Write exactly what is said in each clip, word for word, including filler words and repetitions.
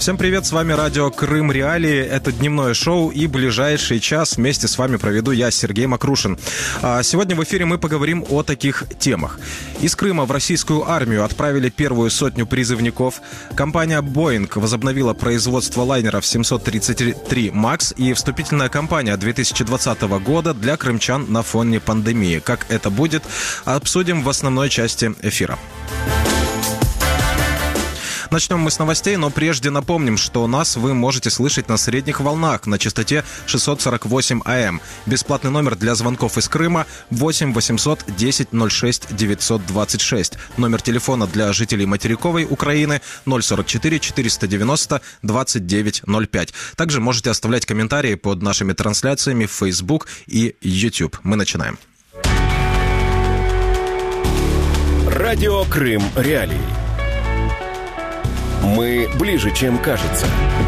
Всем привет, с вами радио Крым Реалии. Это дневное шоу, и ближайший час вместе с вами проведу я, Сергей Макрушин. Сегодня в эфире мы поговорим о таких темах. Из Крыма в российскую армию отправили первую сотню призывников. Компания Boeing возобновила производство лайнеров семьсот тридцать три макс, и вступительная кампания две тысячи двадцатого года для крымчан на фоне пандемии. Как это будет, обсудим в основной части эфира. Начнем мы с новостей, но прежде напомним, что нас вы можете слышать на средних волнах на частоте шестьсот сорок восемь АМ. Бесплатный номер для звонков из Крыма восемь восемьсот десять ноль шесть девятьсот двадцать шесть. Номер телефона для жителей материковой Украины ноль сорок четыре четыреста девяносто двадцать девять ноль пять. Также можете оставлять комментарии под нашими трансляциями в Facebook и YouTube. Мы начинаем. Радио Крым Реалии. Мы ближе, чем кажется.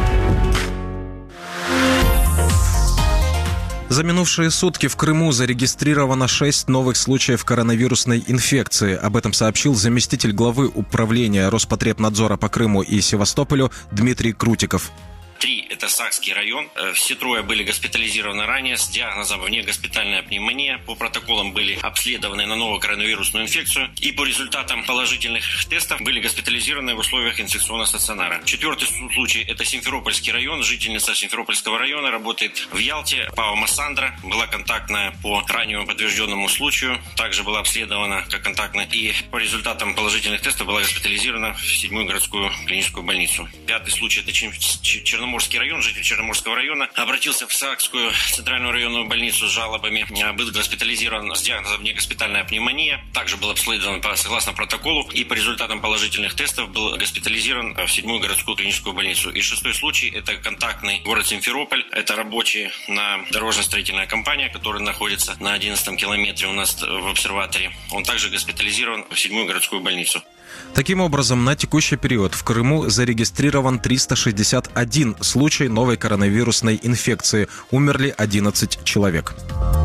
За минувшие сутки в Крыму зарегистрировано шесть новых случаев коронавирусной инфекции. Об этом сообщил заместитель главы управления Роспотребнадзора по Крыму и Севастополю Дмитрий Крутиков. Три – это Сакский район. Все трое были госпитализированы ранее с диагнозом внегоспитальная пневмония. По протоколам были обследованы на новую коронавирусную инфекцию. И по результатам положительных тестов были госпитализированы в условиях инфекционного стационара. Четвертый случай – это Симферопольский район. Жительница Симферопольского района работает в Ялте. Пава Массандра была контактная по раннему подтвержденному случаю. Также была обследована как контактная. И по результатам положительных тестов была госпитализирована в седьмую городскую клиническую больницу. Пятый случай – это Черноморский Черноморский район, житель Черноморского района, обратился в Сакскую центральную районную больницу с жалобами, был госпитализирован с диагнозом внегоспитальная пневмония, также был обследован по, согласно протоколу, и по результатам положительных тестов был госпитализирован в седьмую городскую клиническую больницу. И шестой случай – это контактный город Симферополь, это рабочий на дорожно-строительная компания, которая находится на одиннадцатом километре у нас в обсерваторе. Он также госпитализирован в седьмую городскую больницу. Таким образом, на текущий период в Крыму зарегистрирован триста шестьдесят один случай новой коронавирусной инфекции. Умерли одиннадцать человек.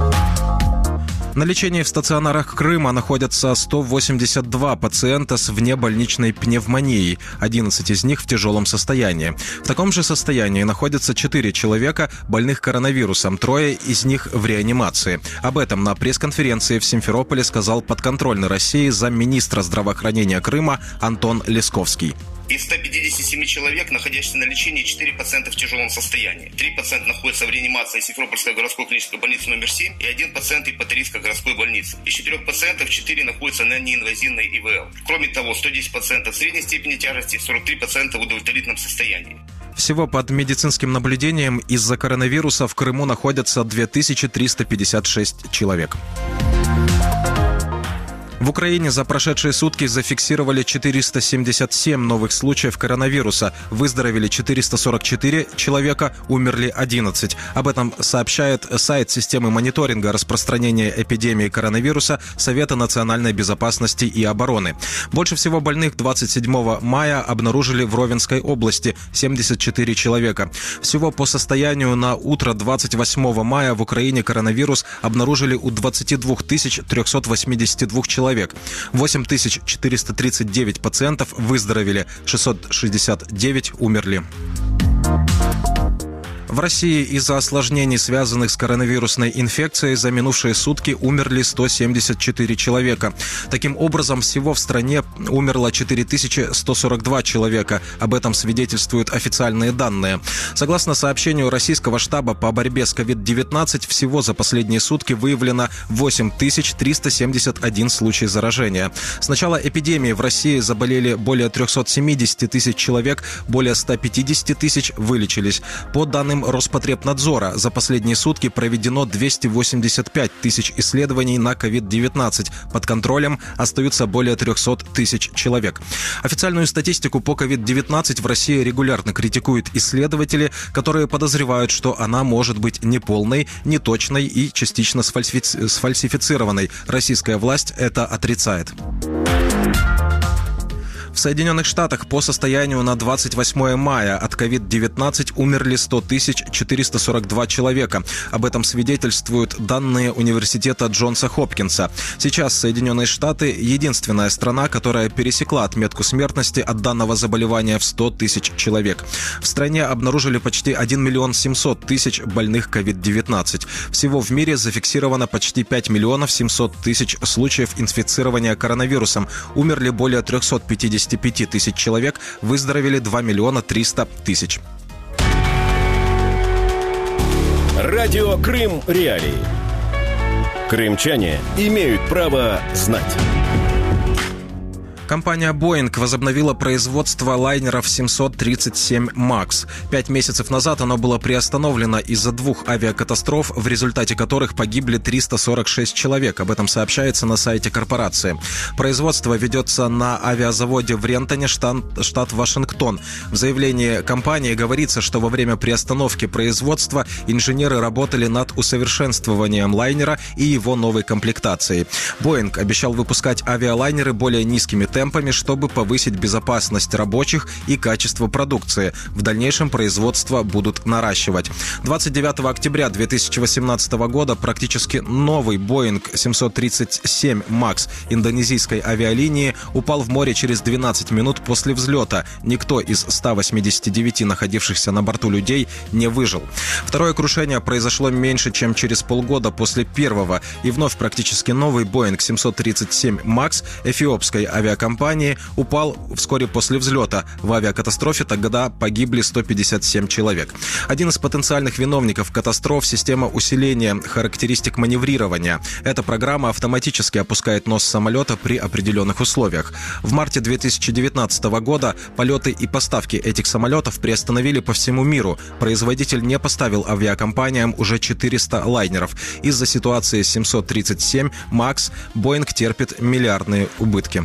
На лечении в стационарах Крыма находятся сто восемьдесят два пациента с внебольничной пневмонией. одиннадцать из них в тяжелом состоянии. В таком же состоянии находятся четыре человека, больных коронавирусом, трое из них в реанимации. Об этом на пресс-конференции в Симферополе сказал подконтрольный России замминистра здравоохранения Крыма Антон Лесковский. Из ста пятидесяти семи человек, находящихся на лечении, четыре пациента в тяжелом состоянии. три пациента находятся в реанимации Симферопольской городской клинической больницы номер семь и один пациент Ипаторийской городской больницы. Из четырех пациентов четыре находятся на неинвазивной И В Л. Кроме того, сто десять пациентов средней степени тяжести, сорок три пациента в удовлетворительном состоянии. Всего под медицинским наблюдением из-за коронавируса в Крыму находятся две тысячи триста пятьдесят шесть человек. В Украине за прошедшие сутки зафиксировали четыреста семьдесят семь новых случаев коронавируса. Выздоровели четыреста сорок четыре человека, умерли одиннадцать. Об этом сообщает сайт системы мониторинга распространения эпидемии коронавируса Совета национальной безопасности и обороны. Больше всего больных двадцать седьмого мая обнаружили в Ровенской области – семьдесят четыре человека. Всего по состоянию на утро двадцать восьмого мая в Украине коронавирус обнаружили у двадцати двух тысяч трёхсот восьмидесяти двух человек. восемь тысяч четыреста тридцать девять пациентов выздоровели, шестьсот шестьдесят девять умерли. В России из-за осложнений, связанных с коронавирусной инфекцией, за минувшие сутки умерли сто семьдесят четыре человека. Таким образом, всего в стране умерло четыре тысячи сто сорок два человека. Об этом свидетельствуют официальные данные. Согласно сообщению Российского штаба по борьбе с ковид девятнадцать, всего за последние сутки выявлено восемь тысяч триста семьдесят один случай заражения. С начала эпидемии в России заболели более трёхсот семидесяти тысяч человек, более ста пятидесяти тысяч вылечились. По данным Роспотребнадзора, за последние сутки проведено двести восемьдесят пять тысяч исследований на ковид девятнадцать. Под контролем остаются более трёхсот тысяч человек. Официальную статистику по ковид девятнадцать в России регулярно критикуют исследователи, которые подозревают, что она может быть неполной, неточной и частично сфальсифици- сфальсифицированной. Российская власть это отрицает. В В Соединенных Штатах по состоянию на двадцать восьмое мая от ковид девятнадцать умерли сто тысяч четыреста сорок два человека. Об этом свидетельствуют данные университета Джонса Хопкинса. Сейчас Соединенные Штаты – единственная страна, которая пересекла отметку смертности от данного заболевания в сто тысяч человек. В стране обнаружили почти один миллион семьсот тысяч больных ковид девятнадцать. Всего в мире зафиксировано почти пять миллионов семьсот тысяч случаев инфицирования коронавирусом. Умерли более триста пятьдесят пять тысяч человек, выздоровели два миллиона триста тысяч. Радио Крым Реалии. Крымчане имеют право знать. Компания Boeing возобновила производство лайнеров семьсот тридцать семь макс. Пять месяцев назад оно было приостановлено из-за двух авиакатастроф, в результате которых погибли триста сорок шесть человек. Об этом сообщается на сайте корпорации. Производство ведется на авиазаводе в Рентоне, штат, штат Вашингтон. В заявлении компании говорится, что во время приостановки производства инженеры работали над усовершенствованием лайнера и его новой комплектацией. Boeing обещал выпускать авиалайнеры более низкими темпами, темпами, чтобы повысить безопасность рабочих и качество продукции. В дальнейшем производство будут наращивать. двадцать девятого октября две тысячи восемнадцатого года практически новый Boeing семьсот тридцать семь макс индонезийской авиалинии упал в море через двенадцать минут после взлета. Никто из ста восьмидесяти девяти находившихся на борту людей не выжил. Второе крушение произошло меньше, чем через полгода после первого, и вновь практически новый Boeing семьсот тридцать семь макс эфиопской авиакомпании компании упал вскоре после взлета. В авиакатастрофе тогда погибли сто пятьдесят семь человек. Один из потенциальных виновников катастроф – система усиления характеристик маневрирования. Эта программа автоматически опускает нос самолета при определенных условиях. В марте две тысячи девятнадцатого года полеты и поставки этих самолетов приостановили по всему миру. Производитель не поставил авиакомпаниям уже четыреста лайнеров. Из-за ситуации с семьсот тридцать семь макс Boeing терпит миллиардные убытки.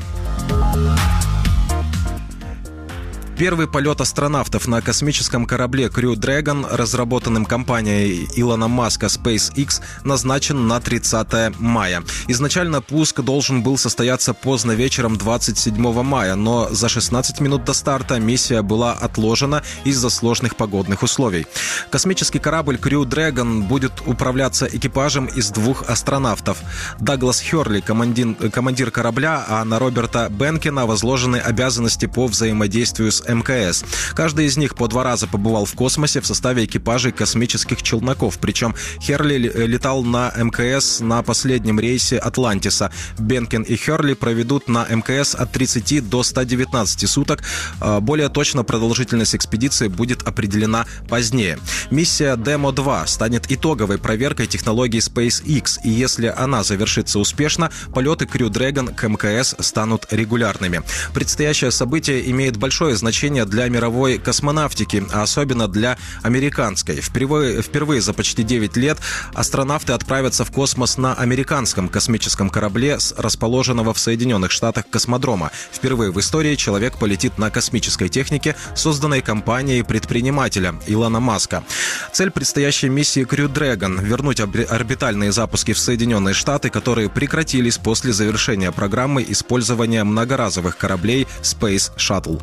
Первый полет астронавтов на космическом корабле Crew Dragon, разработанным компанией Илона Маска SpaceX, назначен на тридцатое мая. Изначально пуск должен был состояться поздно вечером двадцать седьмого мая, но за шестнадцать минут до старта миссия была отложена из-за сложных погодных условий. Космический корабль Crew Dragon будет управляться экипажем из двух астронавтов. Даглас Херли, командир, командир корабля, а на Роберта Бенкена возложены обязанности по взаимодействию с эм ка эс. Каждый из них по два раза побывал в космосе в составе экипажей космических челноков. Причем Херли летал на эм ка эс на последнем рейсе Атлантиса. Бенкен и Херли проведут на эм ка эс от тридцати до ста девятнадцати суток. Более точно продолжительность экспедиции будет определена позднее. Миссия Демо два станет итоговой проверкой технологий SpaceX, и если она завершится успешно, полеты Crew Dragon к эм ка эс станут регулярными. Предстоящее событие имеет большое значение для мировой космонавтики, а особенно для американской. Впервые, впервые за почти девять лет астронавты отправятся в космос на американском космическом корабле с расположенного в Соединенных Штатах космодрома. Впервые в истории человек полетит на космической технике, созданной компанией предпринимателя Илона Маска. Цель предстоящей миссии Crew Dragon – вернуть орбитальные запуски в Соединенные Штаты, которые прекратились после завершения программы использования многоразовых кораблей Space Shuttle.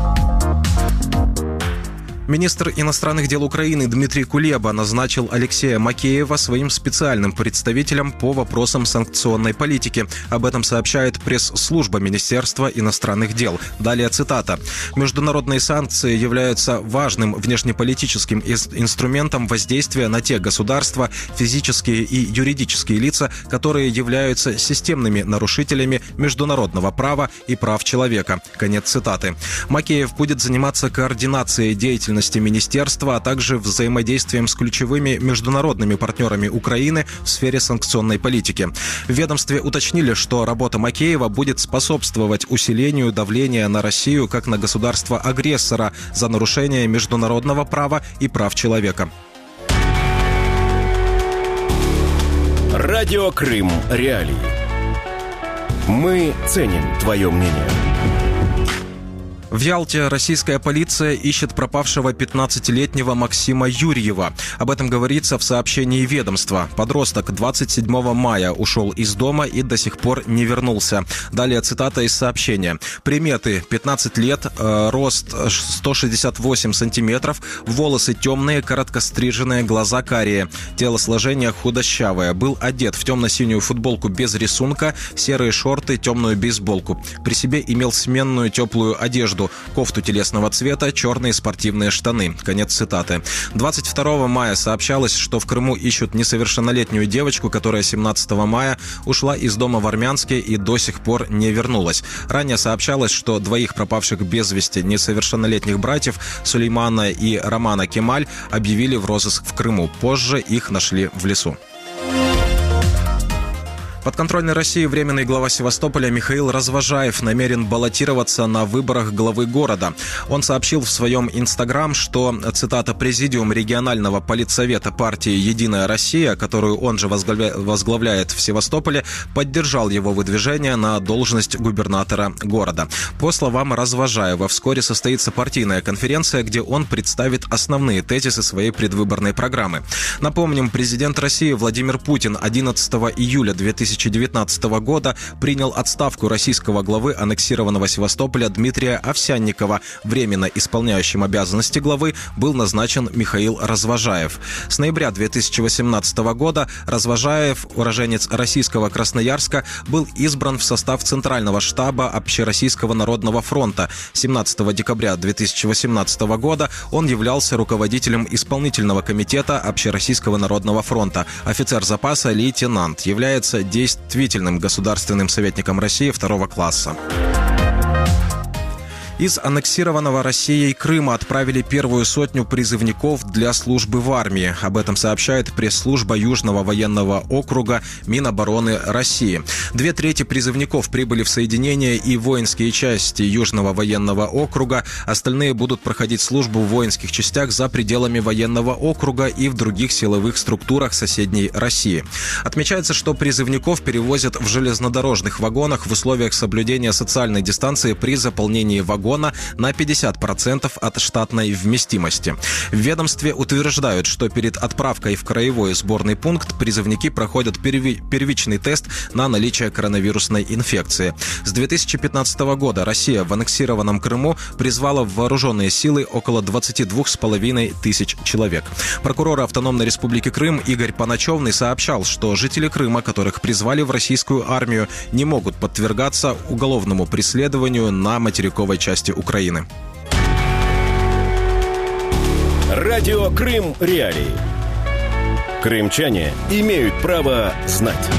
Министр иностранных дел Украины Дмитрий Кулеба назначил Алексея Макеева своим специальным представителем по вопросам санкционной политики. Об этом сообщает пресс-служба Министерства иностранных дел. Далее цитата. «Международные санкции являются важным внешнеполитическим инструментом воздействия на те государства, физические и юридические лица, которые являются системными нарушителями международного права и прав человека». Конец цитаты. Макеев будет заниматься координацией деятельности министерства, а также взаимодействием с ключевыми международными партнерами Украины в сфере санкционной политики. В ведомстве уточнили, что работа Макеева будет способствовать усилению давления на Россию как на государство-агрессора за нарушение международного права и прав человека. Радио Крым Реалии. Мы ценим твое мнение. В Ялте российская полиция ищет пропавшего пятнадцатилетнего Максима Юрьева. Об этом говорится в сообщении ведомства. Подросток двадцать седьмого мая ушел из дома и до сих пор не вернулся. Далее цитата из сообщения. Приметы: пятнадцать лет, э, рост сто шестьдесят восемь сантиметров, волосы темные, короткостриженные, глаза карие, телосложение худощавое. Был одет в темно-синюю футболку без рисунка, серые шорты, темную бейсболку. При себе имел сменную теплую одежду, кофту телесного цвета, черные спортивные штаны. Конец цитаты. двадцать второго мая сообщалось, что в Крыму ищут несовершеннолетнюю девочку, которая семнадцатого мая ушла из дома в Армянске и до сих пор не вернулась. Ранее сообщалось, что двоих пропавших без вести несовершеннолетних братьев Сулеймана и Романа Кемаль объявили в розыск в Крыму. Позже их нашли в лесу. Подконтрольный России временный глава Севастополя Михаил Развожаев намерен баллотироваться на выборах главы города. Он сообщил в своем инстаграм, что, цитата, «Президиум регионального политсовета партии «Единая Россия», которую он же возглавляет в Севастополе, поддержал его выдвижение на должность губернатора города». По словам Развожаева, вскоре состоится партийная конференция, где он представит основные тезисы своей предвыборной программы. Напомним, президент России Владимир Путин одиннадцатого июля две тысячи девятнадцатого года принял отставку российского главы аннексированного Севастополя Дмитрия Овсянникова. Временно исполняющим обязанности главы был назначен Михаил Развожаев. С ноября две тысячи восемнадцатого года Развожаев, уроженец российского Красноярска, был избран в состав Центрального штаба Общероссийского народного фронта. семнадцатого декабря две тысячи восемнадцатого года он являлся руководителем исполнительного комитета Общероссийского народного фронта. Офицер запаса, лейтенант, является действующим действительным государственным советником России второго класса. Из аннексированного Россией Крыма отправили первую сотню призывников для службы в армии. Об этом сообщает пресс-служба Южного военного округа Минобороны России. Две трети призывников прибыли в соединения и воинские части Южного военного округа. Остальные будут проходить службу в воинских частях за пределами военного округа и в других силовых структурах соседней России. Отмечается, что призывников перевозят в железнодорожных вагонах в условиях соблюдения социальной дистанции при заполнении вагона на пятьдесят процентов от штатной вместимости. В ведомстве утверждают, что перед отправкой в краевой сборный пункт призывники проходят перви- первичный тест на наличие коронавирусной инфекции. С две тысячи пятнадцатого года Россия в аннексированном Крыму призвала в вооруженные силы около двадцать два с половиной тысяч человек. Прокурор Автономной Республики Крым Игорь Паначевный сообщал, что жители Крыма, которых призвали в российскую армию, не могут подвергаться уголовному преследованию на материковой части Украины. Радио Крым Реалии. Крымчане имеют право знать.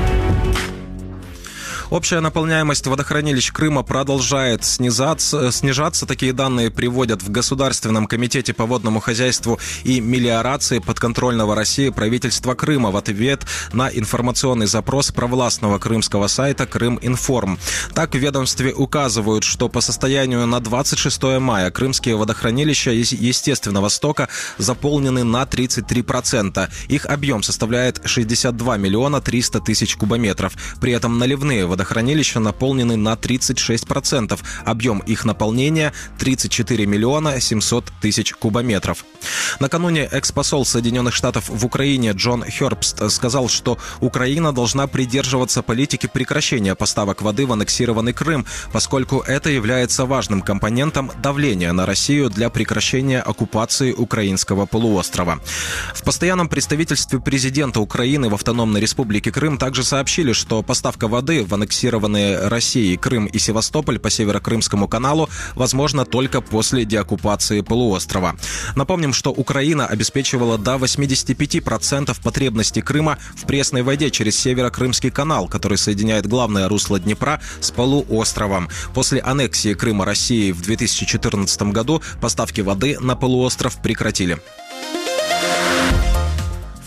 Общая наполняемость водохранилищ Крыма продолжает снижаться. снижаться. Такие данные приводят в Государственном комитете по водному хозяйству и мелиорации подконтрольного России правительства Крыма в ответ на информационный запрос провластного крымского сайта «Крыминформ». Так, в ведомстве указывают, что по состоянию на двадцать шестое мая крымские водохранилища естественного стока заполнены на тридцать три процента. Их объем составляет шестьдесят два миллиона триста тысяч кубометров. При этом наливные водохранилища Водохранилища наполнены на тридцать шесть процентов. Объем их наполнения тридцать четыре миллиона семьсот тысяч кубометров. Накануне экс-посол Соединенных Штатов в Украине Джон Хербст сказал, что Украина должна придерживаться политики прекращения поставок воды в аннексированный Крым, поскольку это является важным компонентом давления на Россию для прекращения оккупации украинского полуострова. В постоянном представительстве президента Украины в Автономной Республике Крым также сообщили, что поставка воды в аннексированный Россией Крым и Севастополь по Северокрымскому каналу возможно только после деоккупации полуострова. Напомним, что Украина обеспечивала до восемьдесят пять процентов потребностей Крыма в пресной воде через Северокрымский канал, который соединяет главное русло Днепра с полуостровом. После аннексии Крыма Россией в две тысячи четырнадцатом году поставки воды на полуостров прекратили.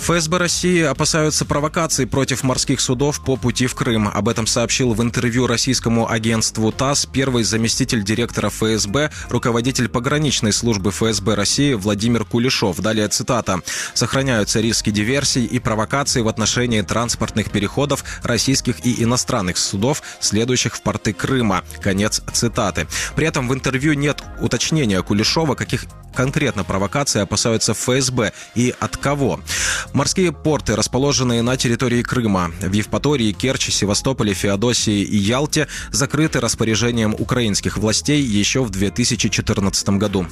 ФСБ России опасаются провокаций против морских судов по пути в Крым. Об этом сообщил в интервью российскому агентству ТАСС первый заместитель директора ФСБ, руководитель пограничной службы ФСБ России Владимир Кулешов. Далее цитата. «Сохраняются риски диверсий и провокаций в отношении транспортных переходов российских и иностранных судов, следующих в порты Крыма». Конец цитаты. При этом в интервью нет уточнения Кулешова, каких конкретно провокаций опасаются ФСБ и от кого. Морские порты, расположенные на территории Крыма, в Евпатории, Керчи, Севастополе, Феодосии и Ялте, закрыты распоряжением украинских властей еще в две тысячи четырнадцатом году.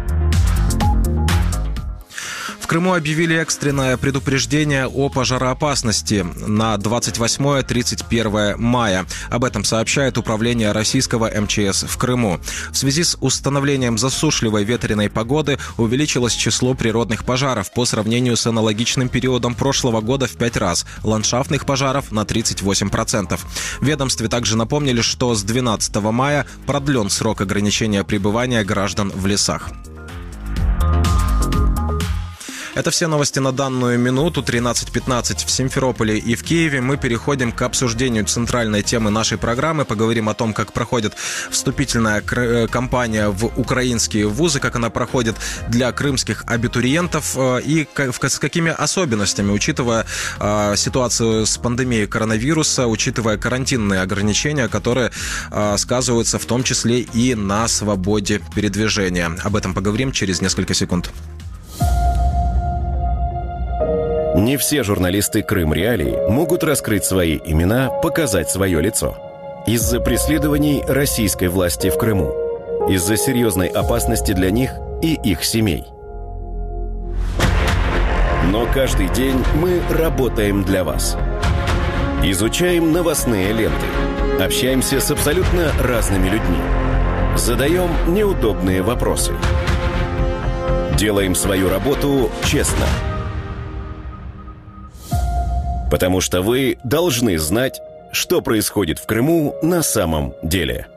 В Крыму объявили экстренное предупреждение о пожароопасности на двадцать восьмое — тридцать первое мая. Об этом сообщает управление российского эм че эс в Крыму. В связи с установлением засушливой ветреной погоды увеличилось число природных пожаров по сравнению с аналогичным периодом прошлого года в пять раз. Ландшафтных пожаров на тридцать восемь процентов. В ведомстве также напомнили, что с двенадцатого мая продлен срок ограничения пребывания граждан в лесах. Это все новости на данную минуту. тринадцать пятнадцать в Симферополе и в Киеве. Мы переходим к обсуждению центральной темы нашей программы. Поговорим о том, как проходит вступительная кампания в украинские вузы, как она проходит для крымских абитуриентов и с какими особенностями, учитывая ситуацию с пандемией коронавируса, учитывая карантинные ограничения, которые сказываются в том числе и на свободе передвижения. Об этом поговорим через несколько секунд. Не все журналисты Крым Реалий могут раскрыть свои имена, показать свое лицо. Из-за преследований российской власти в Крыму. Из-за серьезной опасности для них и их семей. Но каждый день мы работаем для вас. Изучаем новостные ленты. Общаемся с абсолютно разными людьми. Задаем неудобные вопросы. Делаем свою работу честно. Потому что вы должны знать, что происходит в Крыму на самом деле.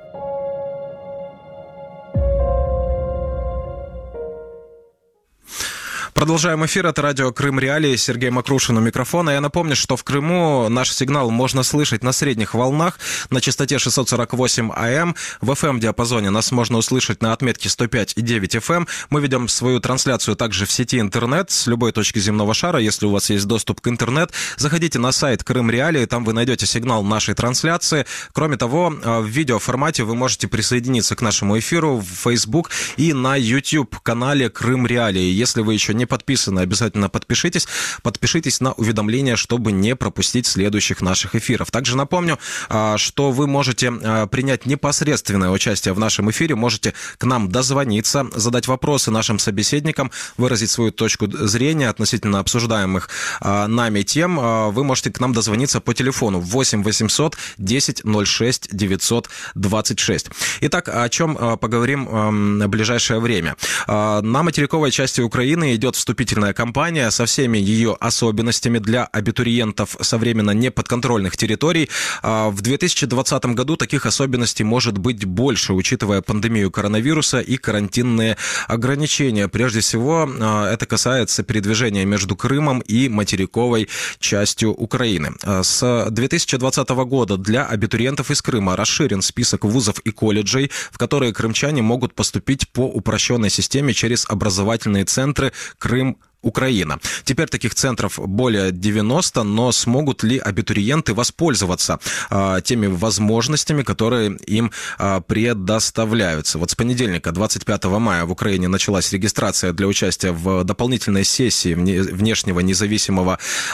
Продолжаем эфир. Это радио Крым Реалии. Сергей Макрушин у микрофона. Я напомню, что в Крыму наш сигнал можно слышать на средних волнах на частоте шестьсот сорок восемь АМ. В эф эм-диапазоне нас можно услышать на отметке сто пять и девять эф эм. Мы ведем свою трансляцию также в сети интернет с любой точки земного шара. Если у вас есть доступ к интернет, заходите на сайт Крым Реалии. Там вы найдете сигнал нашей трансляции. Кроме того, в видеоформате вы можете присоединиться к нашему эфиру в Facebook и на YouTube-канале Крым Реалии. Если вы еще не подписаны, обязательно подпишитесь. Подпишитесь на уведомления, чтобы не пропустить следующих наших эфиров. Также напомню, что вы можете принять непосредственное участие в нашем эфире, можете к нам дозвониться, задать вопросы нашим собеседникам, выразить свою точку зрения относительно обсуждаемых нами тем. Вы можете к нам дозвониться по телефону восемь восемьсот десять ноль шесть девятьсот двадцать шесть. Итак, о чем поговорим в ближайшее время. На материковой части Украины идет вступительная кампания со всеми ее особенностями для абитуриентов со временно неподконтрольных территорий. В две тысячи двадцатом году таких особенностей может быть больше, учитывая пандемию коронавируса и карантинные ограничения. Прежде всего, это касается передвижения между Крымом и материковой частью Украины. С две тысячи двадцатого года для абитуриентов из Крыма расширен список вузов и колледжей, в которые крымчане могут поступить по упрощенной системе через образовательные центры Крым, Украина. Теперь таких центров более девяноста, но смогут ли абитуриенты воспользоваться а, теми возможностями, которые им а, предоставляются? Вот с понедельника, двадцать пятого мая, в Украине началась регистрация для участия в дополнительной сессии внешнего независимого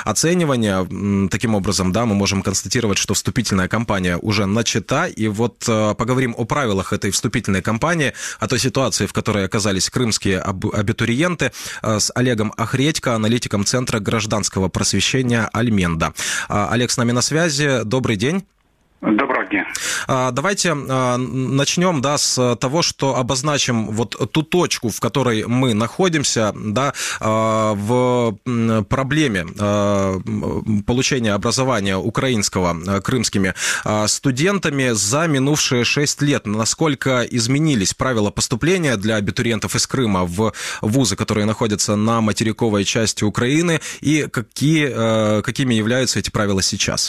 оценивания. Таким образом, да, мы можем констатировать, что вступительная кампания уже начата. И вот а, поговорим о правилах этой вступительной кампании, о той ситуации, в которой оказались крымские абитуриенты, а, с Олегом Охредько, аналитиком Центра гражданского просвещения Альменда. Олег с нами на связи. Добрый день. Доброго дня. Давайте начнем, да, с того, что обозначим вот ту точку, в которой мы находимся, да, в проблеме получения образования украинского крымскими студентами за минувшие шесть лет. Насколько изменились правила поступления для абитуриентов из Крыма в вузы, которые находятся на материковой части Украины, и какие, какими являются эти правила сейчас?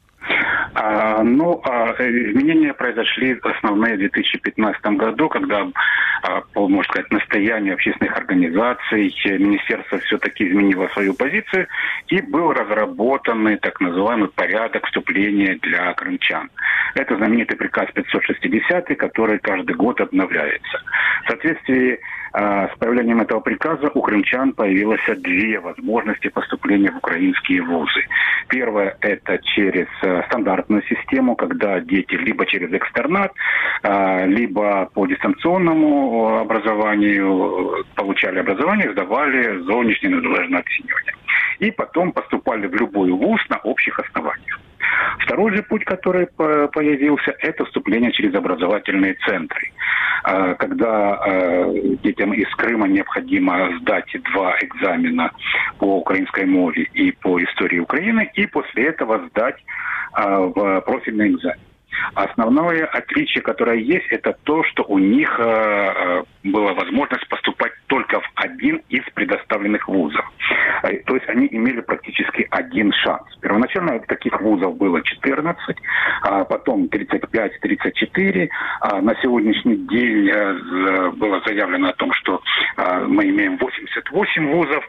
А, ну, а, изменения произошли основные в две тысячи пятнадцатом году, когда, а, по, можно сказать, настоянию общественных организаций министерство все-таки изменило свою позицию, и был разработан так называемый порядок вступления для крымчан. Это знаменитый приказ пятьсот шестидесятый, который каждый год обновляется. В соответствии с появлением этого приказа у крымчан появилось две возможности поступления в украинские вузы. Первое – это через стандартную систему, когда дети либо через экстернат, либо по дистанционному образованию получали образование, сдавали зовнішнє незалежне оцінювання. И потом поступали в любой вуз на общих основаниях. Второй же путь, который появился, это вступление через образовательные центры. Когда детям из Крыма необходимо сдать два экзамена по украинской мове и по истории Украины, и после этого сдать в профильный экзамен. Основное отличие, которое есть, это то, что у них э, была возможность поступать только в один из предоставленных вузов. То есть они имели практически один шанс. Первоначально таких вузов было четырнадцать, а потом тридцать пять - тридцать четыре. А на сегодняшний день э, было заявлено о том, что э, мы имеем восемьдесят восемь вузов,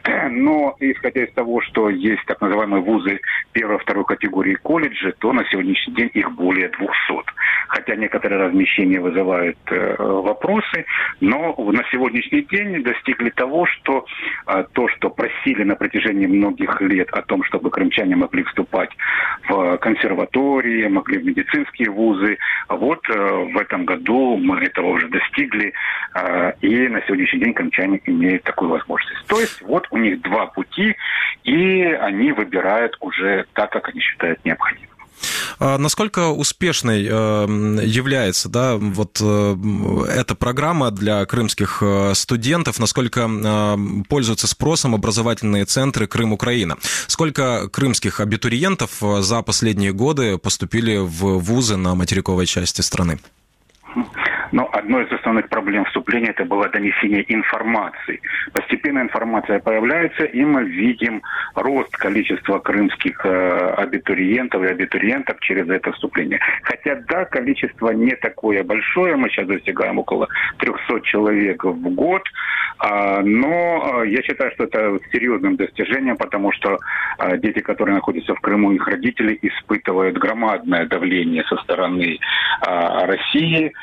но исходя из того, что есть так называемые вузы первой и второй категории колледжи, то на сегодняшний день их более двухсот. Хотя некоторые размещения вызывают э, вопросы, но на сегодняшний день достигли того, что э, то, что просили на протяжении многих лет о том, чтобы крымчане могли вступать в консерватории, могли в медицинские вузы, вот э, в этом году мы этого уже достигли, э, и на сегодняшний день крымчане имеют такую возможность. То есть вот у них два пути, и они выбирают уже так, как они считают необходимым. Насколько успешной является, да, вот эта программа для крымских студентов, насколько пользуются спросом образовательные центры Крым-Украина? Сколько крымских абитуриентов за последние годы поступили в вузы на материковой части страны? Но одной из основных проблем вступления это было донесение информации. Постепенно информация появляется, и мы видим рост количества крымских э, абитуриентов и абитуриенток через это вступление. Хотя, да, количество не такое большое, мы сейчас достигаем около трехсот человек в год, э, но э, я считаю, что это серьезным достижением, потому что э, дети, которые находятся в Крыму, их родители испытывают громадное давление со стороны э, России,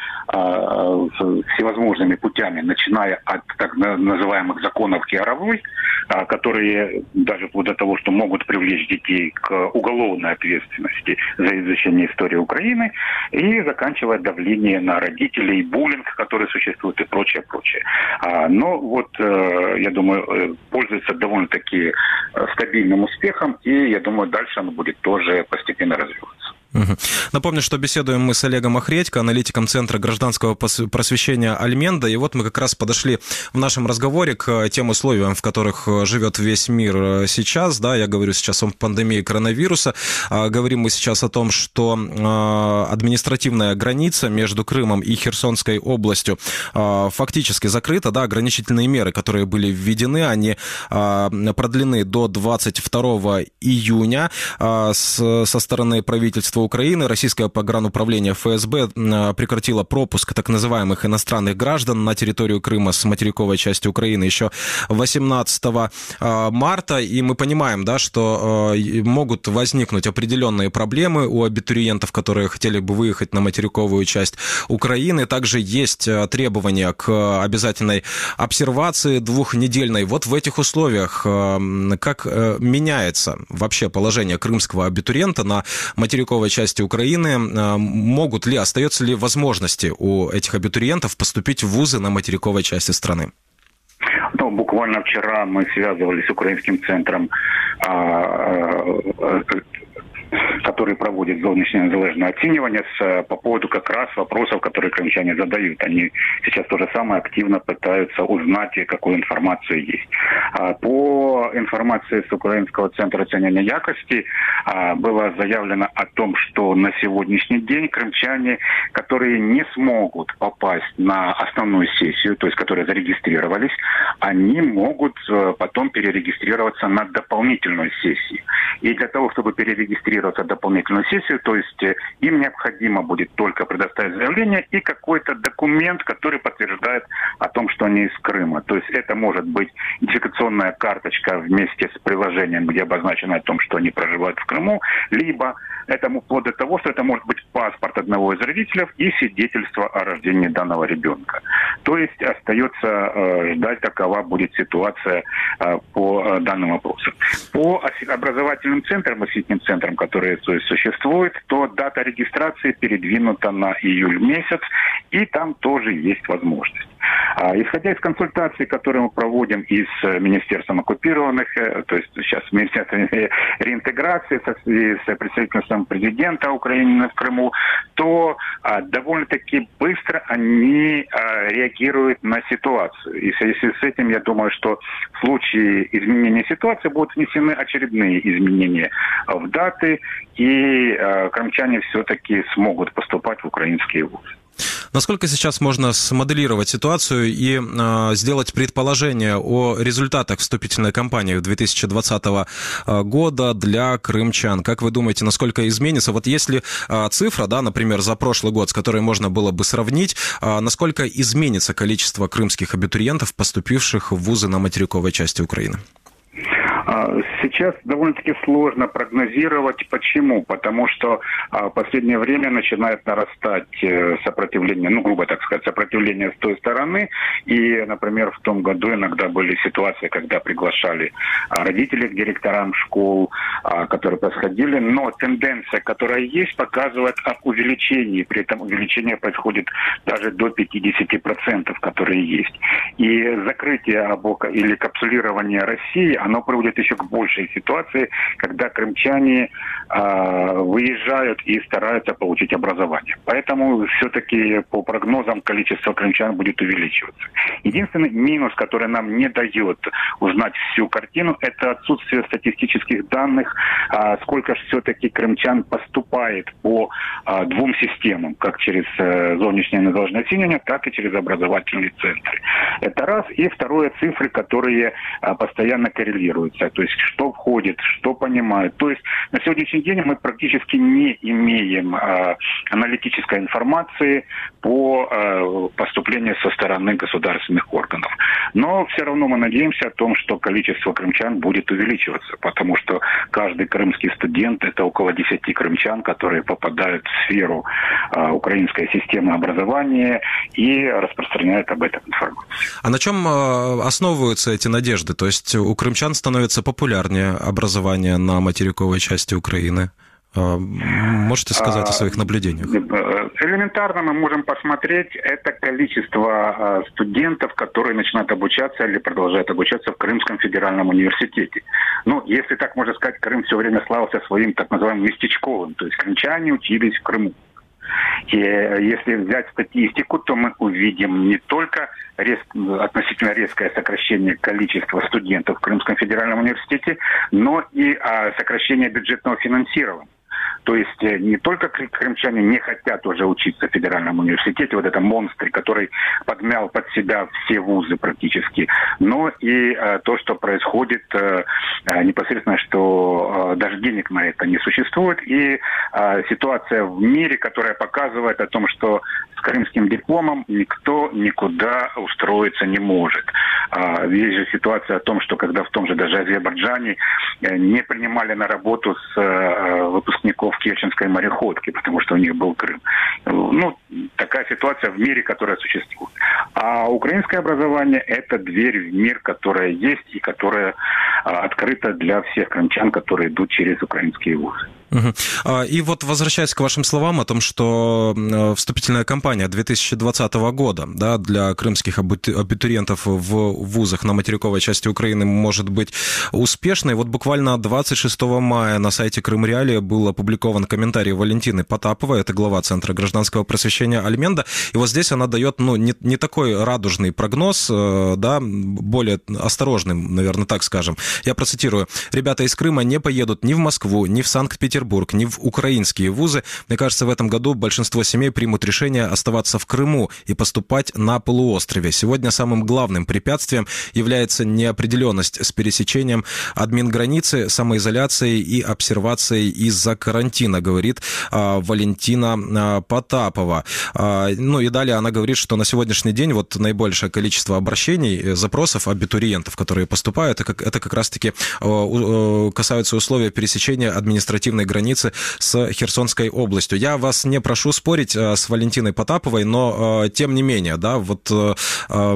всевозможными путями, начиная от так называемых законов Яровой, которые даже вплоть до того, что могут привлечь детей к уголовной ответственности за изучение истории Украины, и заканчивая давление на родителей, буллинг, который существует, и прочее, прочее. Но вот, я думаю, пользуется довольно-таки стабильным успехом, и я думаю, дальше оно будет тоже постепенно развиваться. Угу. Напомню, что беседуем мы с Олегом Охредько, аналитиком Центра гражданского просвещения Альменда, и вот мы как раз подошли в нашем разговоре к тем условиям, в которых живет весь мир сейчас, да, я говорю сейчас о пандемии коронавируса, говорим мы сейчас о том, что административная граница между Крымом и Херсонской областью фактически закрыта, да, ограничительные меры, которые были введены, они продлены до двадцать второго июня со стороны правительства Украины. Российское погрануправление эф эс бэ прекратило пропуск так называемых иностранных граждан на территорию Крыма с материковой части Украины еще восемнадцатого марта, и мы понимаем, да, что могут возникнуть определенные проблемы у абитуриентов, которые хотели бы выехать на материковую часть Украины. Также есть требования к обязательной обсервации двухнедельной. Вот в этих условиях как меняется вообще положение крымского абитуриента на материковой части Украины? Могут ли, остается ли возможности у этих абитуриентов поступить в вузы на материковой части страны? Ну, буквально вчера мы связывались с украинским центром а, а, который проводит зовнішнее незалежное оценивание с, по поводу как раз вопросов, которые крымчане задают. Они сейчас тоже самое активно пытаются узнать, какую информацию есть. По информации с Украинского центра оценивания якости было заявлено о том, что на сегодняшний день крымчане, которые не смогут попасть на основную сессию, то есть которые зарегистрировались, они могут потом перерегистрироваться на дополнительную сессию. И для того, чтобы перерегистрироваться в дополнительную сессию, то есть им необходимо будет только предоставить заявление и какой-то документ, который подтверждает о том, что они из Крыма. То есть это может быть идентификационная карточка вместе с приложением, где обозначено о том, что они проживают в Крыму, либо это вплоть до того, что это может быть паспорт одного из родителей и свидетельство о рождении данного ребенка. То есть остается э, ждать, какова будет ситуация э, по э, данному вопросу. По образовательным центрам, осветительным центрам, которые то есть, существуют, то дата регистрации передвинута на июль месяц, и там тоже есть возможность. А, исходя из консультаций, которые мы проводим и с Министерством оккупированных, то есть сейчас с Министерством реинтеграции, и с представительством президента Украины в Крыму, то а, довольно-таки быстро они а, реагируют на ситуацию. И в связи с этим, я думаю, что в случае изменения ситуации будут внесены очередные изменения в даты, и а, крымчане все-таки смогут поступать в украинские вузы. Насколько сейчас можно смоделировать ситуацию и э, сделать предположение о результатах вступительной кампании две тысячи двадцатого года для крымчан? Как вы думаете, насколько изменится? Вот если э, цифра, да, например, за прошлый год, с которой можно было бы сравнить, э, насколько изменится количество крымских абитуриентов, поступивших в вузы на материковой части Украины? Сейчас довольно-таки сложно прогнозировать. Почему? Потому что в последнее время начинает нарастать сопротивление, ну, грубо так сказать, сопротивление с той стороны. И, например, в том году иногда были ситуации, когда приглашали родителей к директорам школ, которые происходили. Но тенденция, которая есть, показывает об увеличении. При этом увеличение происходит даже до пятидесяти процентов, которые есть. И закрытие или капсулирование России, оно приводит еще к большей ситуации, когда крымчане э, выезжают и стараются получить образование. Поэтому все-таки по прогнозам количество крымчан будет увеличиваться. Единственный минус, который нам не дает узнать всю картину, это отсутствие статистических данных, э, сколько же все-таки крымчан поступает по э, двум системам, как через э, зовнішнє незалежне оцінювання, так и через образовательные центры. Это раз. И второе, цифры, которые э, постоянно коррелируются. То есть что входит, что понимают. То есть на сегодняшний день мы практически не имеем э, аналитической информации по э, поступлению со стороны государственных органов. Но все равно мы надеемся о том, что количество крымчан будет увеличиваться, потому что каждый крымский студент – это около десяти крымчан, которые попадают в сферу э, украинской системы образования и распространяют об этом информацию. А на чем э, основываются эти надежды? То есть у крымчан становится популярнее образование на материковой части Украины? Можете сказать о своих наблюдениях? Элементарно мы можем посмотреть это количество студентов, которые начинают обучаться или продолжают обучаться в Крымском федеральном университете. Ну, если так можно сказать, Крым все время славился своим так называемым местечковым, то есть крымчане учились в Крыму. И если взять статистику, то мы увидим не только рез... относительно резкое сокращение количества студентов в Крымском федеральном университете, но и а, сокращение бюджетного финансирования. То есть не только крымчане не хотят уже учиться в федеральном университете, вот это монстр, который подмял под себя все вузы практически, но и э, то, что происходит э, непосредственно, что э, даже денег на это не существует, и э, ситуация в мире, которая показывает о том, что с крымским дипломом никто никуда устроиться не может. А, есть же ситуация о том, что когда в том же даже Азербайджане э, не принимали на работу с э, выпускников Керченской мореходки, потому что у них был Крым. Ну, такая ситуация в мире, которая существует. А украинское образование – это дверь в мир, которая есть и которая открыта для всех крымчан, которые идут через украинские вузы. Угу. И вот возвращаясь к вашим словам о том, что вступительная кампания две тысячи двадцатого года, да, для крымских абитуриентов в вузах на материковой части Украины может быть успешной. Вот буквально двадцать шестого мая на сайте Крым Реалии был опубликован комментарий Валентины Потаповой, это глава Центра гражданского просвещения Альменда. И вот здесь она дает, ну, не, не такой радужный прогноз, да, более осторожный, наверное, так скажем. Я процитирую. «Ребята из Крыма не поедут ни в Москву, ни в Санкт-Петербург, ни в украинские вузы. Мне кажется, в этом году большинство семей примут решение оставаться в Крыму и поступать на полуострове. Сегодня самым главным препятствием является неопределенность с пересечением админграницы, самоизоляцией и обсервацией из-за карантина», говорит а, Валентина а, Потапова. А, ну и далее она говорит, что на сегодняшний день вот наибольшее количество обращений, запросов абитуриентов, которые поступают, это как, это как раз-таки а, касаются условия пересечения административной границы с Херсонской областью. Я вас не прошу спорить а, с Валентиной Потаповой, но а, тем не менее, да, вот а, а,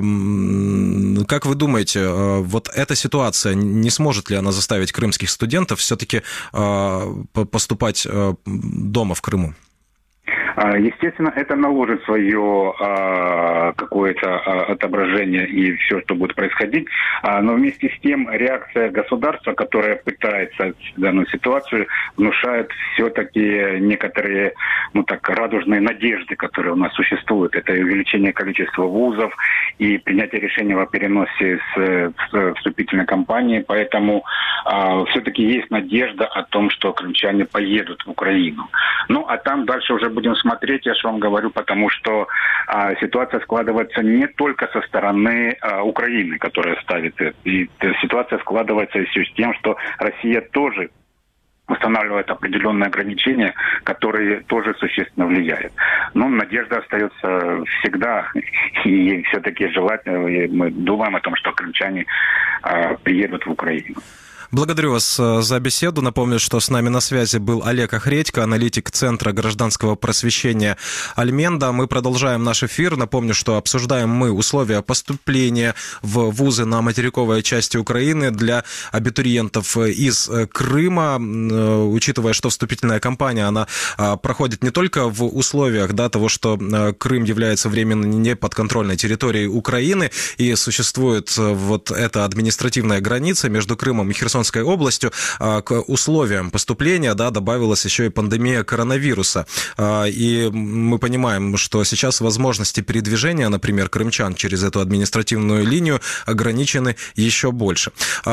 как вы думаете, а, вот эта ситуация, не сможет ли она заставить крымских студентов все-таки а, поступать а, дома в Крыму? Естественно, это наложит свое а, какое-то а, отображение и все, что будет происходить. А, но вместе с тем реакция государства, которое пытается данную ситуацию, внушает все-таки некоторые, ну так, радужные надежды, которые у нас существуют. Это увеличение количества вузов и принятие решения о переносе с, с вступительной кампании. Поэтому а, все-таки есть надежда о том, что крымчане поедут в Украину. Ну, а там дальше уже будем смотреть, я же вам говорю, потому что а, ситуация складывается не только со стороны а, Украины, которая ставит это. И ситуация складывается еще с тем, что Россия тоже устанавливает определенные ограничения, которые тоже существенно влияют. Но надежда остается всегда, и все-таки желательно, и мы думаем о том, что крымчане а, приедут в Украину. Благодарю вас за беседу. Напомню, что с нами на связи был Олег Охредько, аналитик Центра гражданского просвещения Альменда. Мы продолжаем наш эфир. Напомню, что обсуждаем мы условия поступления в вузы на материковой части Украины для абитуриентов из Крыма, учитывая, что вступительная кампания, она проходит не только в условиях, да, того, что Крым является временно неподконтрольной территорией Украины и существует вот эта административная граница между Крымом и Херсонской областью, к условиям поступления, да, добавилась еще и пандемия коронавируса. И мы понимаем, что сейчас возможности передвижения, например, крымчан через эту административную линию ограничены еще больше.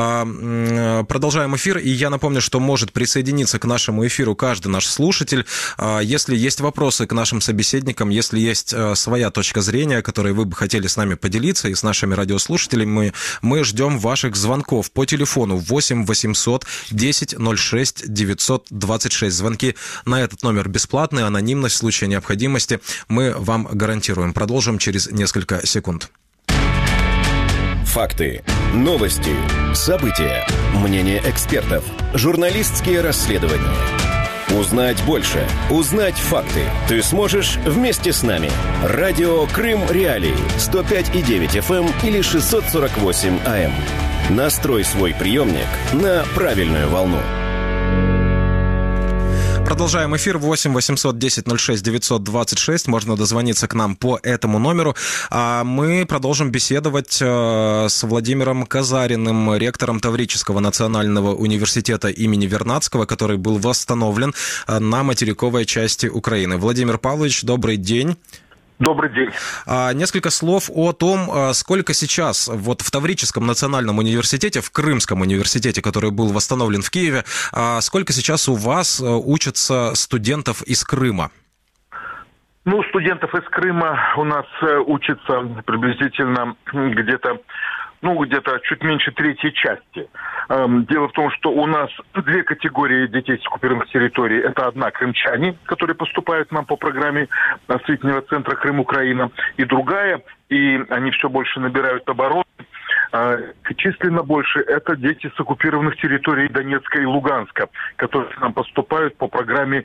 Продолжаем эфир, и я напомню, что может присоединиться к нашему эфиру каждый наш слушатель. Если есть вопросы к нашим собеседникам, если есть своя точка зрения, которой вы бы хотели с нами поделиться и с нашими радиослушателями, мы, мы ждем ваших звонков по телефону восемь восемьсот десять ноль шесть девятьсот двадцать шесть. Звонки на этот номер бесплатные, анонимность в случае необходимости мы вам гарантируем. Продолжим через несколько секунд. Факты, новости, события, мнения экспертов, журналистские расследования. Узнать больше, узнать факты ты сможешь вместе с нами. Радио Крым Реалии, сто пять и девять эф эм или шестьсот сорок восемь а эм. Настрой свой приемник на правильную волну. Продолжаем эфир. восемь восемьсот десять ноль шесть девятьсот двадцать шесть. Можно дозвониться к нам по этому номеру. А мы продолжим беседовать с Владимиром Казариным, ректором Таврического национального университета имени Вернадского, который был восстановлен на материковой части Украины. Владимир Павлович, добрый день. Добрый день. А, несколько слов о том, сколько сейчас вот в Таврическом национальном университете, в Крымском университете, который был восстановлен в Киеве, а сколько сейчас у вас учатся студентов из Крыма? Ну, студентов из Крыма у нас учатся приблизительно где-то, ну, где-то чуть меньше третьей части. Дело в том, что у нас две категории детей с оккупированных территорий. Это одна крымчане, которые поступают к нам по программе осветительного центра Крым-Украина, и другая, и они все больше набирают обороты. Численно больше это дети с оккупированных территорий Донецка и Луганска, которые к нам поступают по программе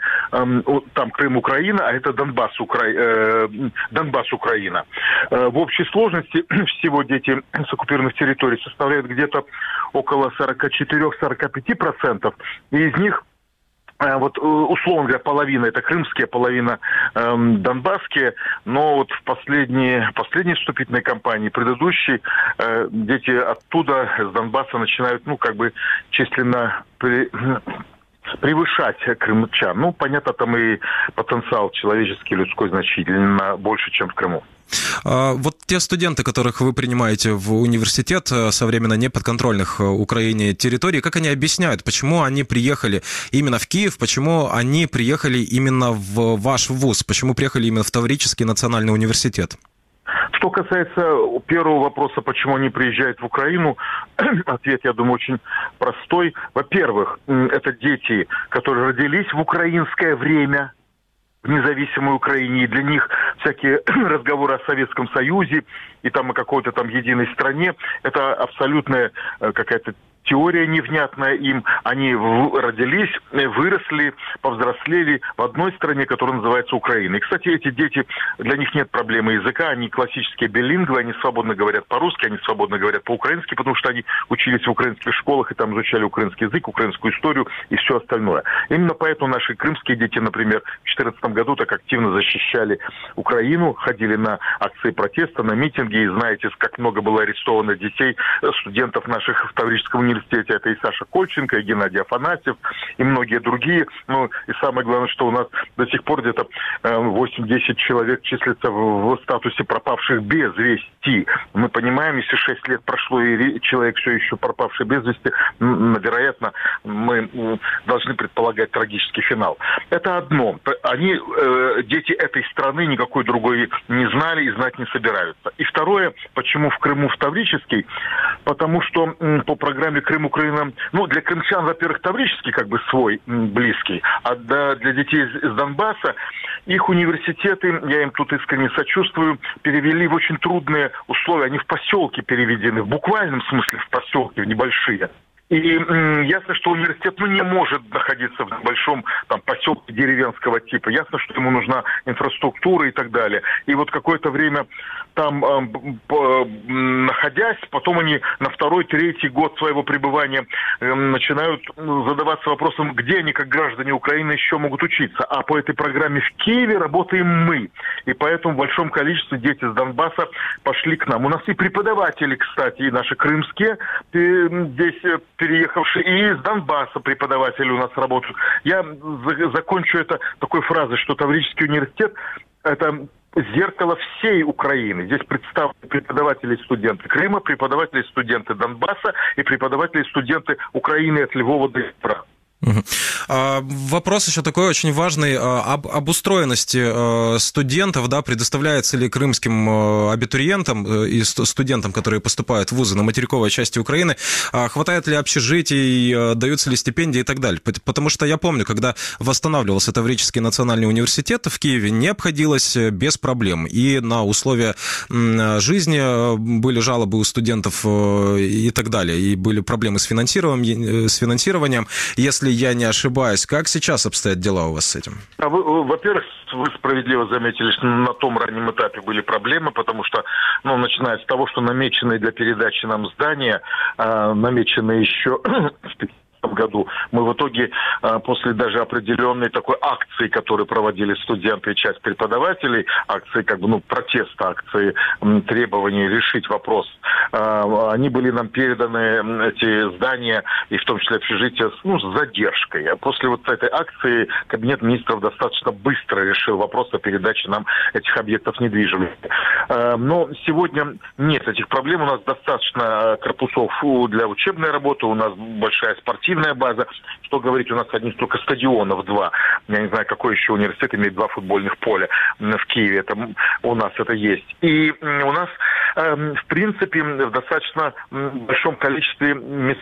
там Крым-Украина, а это Донбасс, Укра... Донбасс Украина. В общей сложности всего дети с оккупированных территорий составляют где-то около сорок четыре - сорок пять процентов, и из них вот, условно говоря, половина это крымские, половина э, донбасские, но вот в последние, последней вступительной кампании, предыдущей, э, дети оттуда, с Донбасса, начинают, ну, как бы, численно при, превышать крымчан. Ну, понятно, там и потенциал человеческий, людской значительно больше, чем в Крыму. Вот те студенты, которых вы принимаете в университет со временно неподконтрольных Украине территорий, как они объясняют, почему они приехали именно в Киев, почему они приехали именно в ваш вуз, почему приехали именно в Таврический национальный университет? Что касается первого вопроса, почему они приезжают в Украину, ответ, я думаю, очень простой. Во-первых, это дети, которые родились в украинское время, в независимой Украине, и для них всякие разговоры о Советском Союзе и там о какой-то там единой стране, это абсолютная какая-то теория невнятная им. Они родились, выросли, повзрослели в одной стране, которая называется Украина. И, кстати, эти дети, для них нет проблемы языка, они классические билингвы, они свободно говорят по-русски, они свободно говорят по-украински, потому что они учились в украинских школах и там изучали украинский язык, украинскую историю и все остальное. Именно поэтому наши крымские дети, например, в две тысячи четырнадцатом году так активно защищали Украину, ходили на акции протеста, на митинги, и знаете, как много было арестовано детей, студентов наших в Таврическом университете. Это и Саша Кольченко, и Геннадий Афанасьев, и многие другие. Ну, и самое главное, что у нас до сих пор где-то восемь-десять человек числятся в, в статусе пропавших без вести. Мы понимаем, если шесть лет прошло, и человек все еще пропавший без вести, вероятно, мы должны предполагать трагический финал. Это одно. Они, э, дети этой страны, никакой другой не знали и знать не собираются. И второе, почему в Крыму в Таврический? Потому что м, по программе Крым-Украина, ну, для крымчан, во-первых, Таврический как бы свой, м, близкий, а для, для детей из, из Донбасса их университеты, я им тут искренне сочувствую, перевели в очень трудные условия. Они в поселки переведены, в буквальном смысле в поселки, в небольшие. И м, ясно, что университет ну, не может находиться в большом там, поселке деревенского типа. Ясно, что ему нужна инфраструктура и так далее. И вот какое-то время там, э, э, находясь, потом они на второй, третий год своего пребывания э, начинают задаваться вопросом, где они, как граждане Украины, еще могут учиться. А по этой программе в Киеве работаем мы. И поэтому в большом количестве дети с Донбасса пошли к нам. У нас и преподаватели, кстати, и наши крымские э, здесь переехавшие, и из Донбасса преподаватели у нас работают. Я за- закончу это такой фразой, что Таврический университет – это зеркало всей Украины. Здесь представлены преподаватели и студенты Крыма, преподаватели и студенты Донбасса и преподаватели и студенты Украины от Львова до Днепра. Угу. А, вопрос еще такой очень важный об обустроенности студентов, да, предоставляется ли крымским абитуриентам и студентам, которые поступают в вузы на материковой части Украины, хватает ли общежитий, даются ли стипендии и так далее. Потому что я помню, когда восстанавливался Таврический национальный университет в Киеве, не обходилось без проблем. И на условия жизни были жалобы у студентов и так далее, и были проблемы с финансированием. С финансированием. Если я не ошибаюсь, как сейчас обстоят дела у вас с этим? А вы, во-первых, вы справедливо заметили, что на том раннем этапе были проблемы, потому что, ну, начиная с того, что намеченные для передачи нам здания, э, намеченные еще в году, мы в итоге после даже определенной такой акции, которую проводили студенты и часть преподавателей, акции как бы, ну, протеста, акции требований решить вопрос, они были нам переданы, эти здания, и в том числе общежития, ну, с задержкой. А после вот этой акции Кабинет министров достаточно быстро решил вопрос о передаче нам этих объектов недвижимости. Но сегодня нет этих проблем, у нас достаточно корпусов для учебной работы, у нас большая спортивная база. Что говорить, у нас одних только стадионов два. Я не знаю, какой еще университет имеет два футбольных поля в Киеве. Это, у нас это есть. И у нас, в принципе, в достаточно большом количестве мест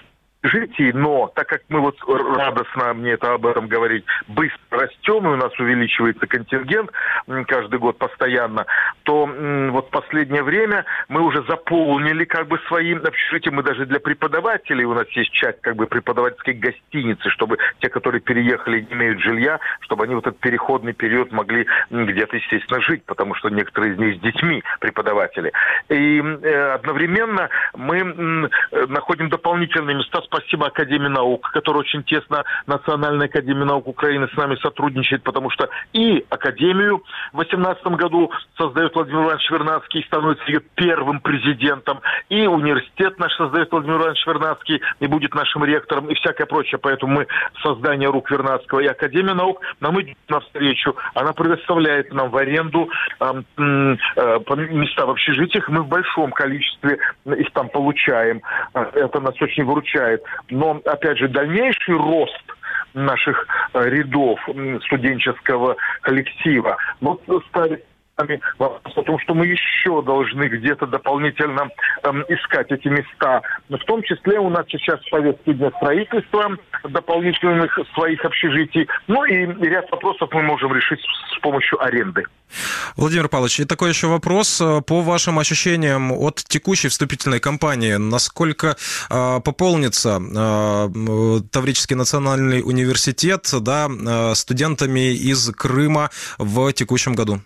общежитий, но так как мы вот радостно, мне это об этом говорить, быстро растем, и у нас увеличивается контингент каждый год постоянно, то вот в последнее время мы уже заполнили как бы свои общежития, мы даже для преподавателей, у нас есть часть как бы преподавательской гостиницы, чтобы те, которые переехали и не имеют жилья, чтобы они вот этот переходный период могли где-то, естественно, жить, потому что некоторые из них с детьми преподаватели. И э, одновременно мы м, находим дополнительные места. Спасибо Академии наук, которая очень тесно, Национальная академия наук Украины с нами сотрудничает, потому что и Академию в две тысячи восемнадцатом году создает Владимир Иванович Вернадский и становится ее первым президентом, и университет наш создает Владимир Иванович Вернадский и будет нашим ректором, и всякое прочее. Поэтому мы создание рук Вернадского и Академия наук нам идет навстречу. Она предоставляет нам в аренду э, э, места в общежитиях. Мы в большом количестве их там получаем. Это нас очень выручает. Но, опять же, дальнейший рост наших рядов студенческого коллектива вот ставит вопрос о том, что мы еще должны где-то дополнительно эм, искать эти места. В том числе у нас сейчас в повестке дня строительства дополнительных своих общежитий. Ну и ряд вопросов мы можем решить с помощью аренды. Владимир Павлович, и такой еще вопрос. По вашим ощущениям от текущей вступительной кампании, насколько э, пополнится э, Таврический национальный университет, да, э, студентами из Крыма в текущем году?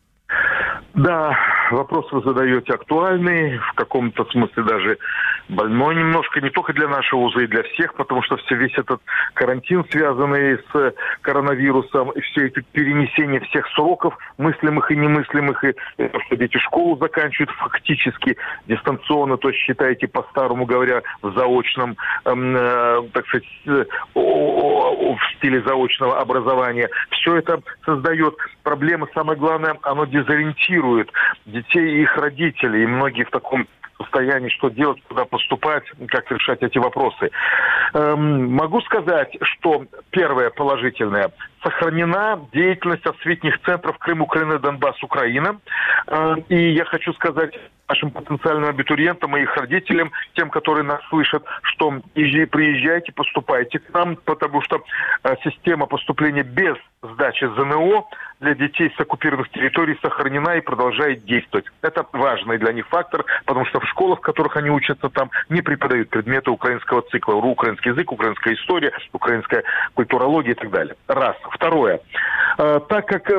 Да, вопрос вы задаете актуальный, в каком-то смысле даже больной немножко, не только для нашего вуза, и для всех, потому что все, весь этот карантин, связанный с коронавирусом, и все эти перенесения всех сроков, мыслимых и немыслимых, и что дети школу заканчивают фактически дистанционно, то есть, считаете, по-старому говоря, в заочном, э, так сказать, э, в стиле заочного образования. Все это создает проблемы. Самое главное, оно дезориентирует детей и их родителей, и многие в таком состоянии, что делать, куда поступать, как решать эти вопросы. Эм, могу сказать, что первое положительное. Сохранена деятельность осветних центров Крым, Украина, Донбасс, Украина. Э, и я хочу сказать нашим потенциальным абитуриентам и их родителям, тем, которые нас слышат, что приезжайте, поступайте к нам, потому что э, система поступления без сдачи ЗНО для детей с оккупированных территорий сохранена и продолжает действовать. Это важный для них фактор, потому что в школах, в которых они учатся, там не преподают предметы украинского цикла. Украинский язык, украинская история, украинская культурология и так далее. Раз. Второе. Э, так как э,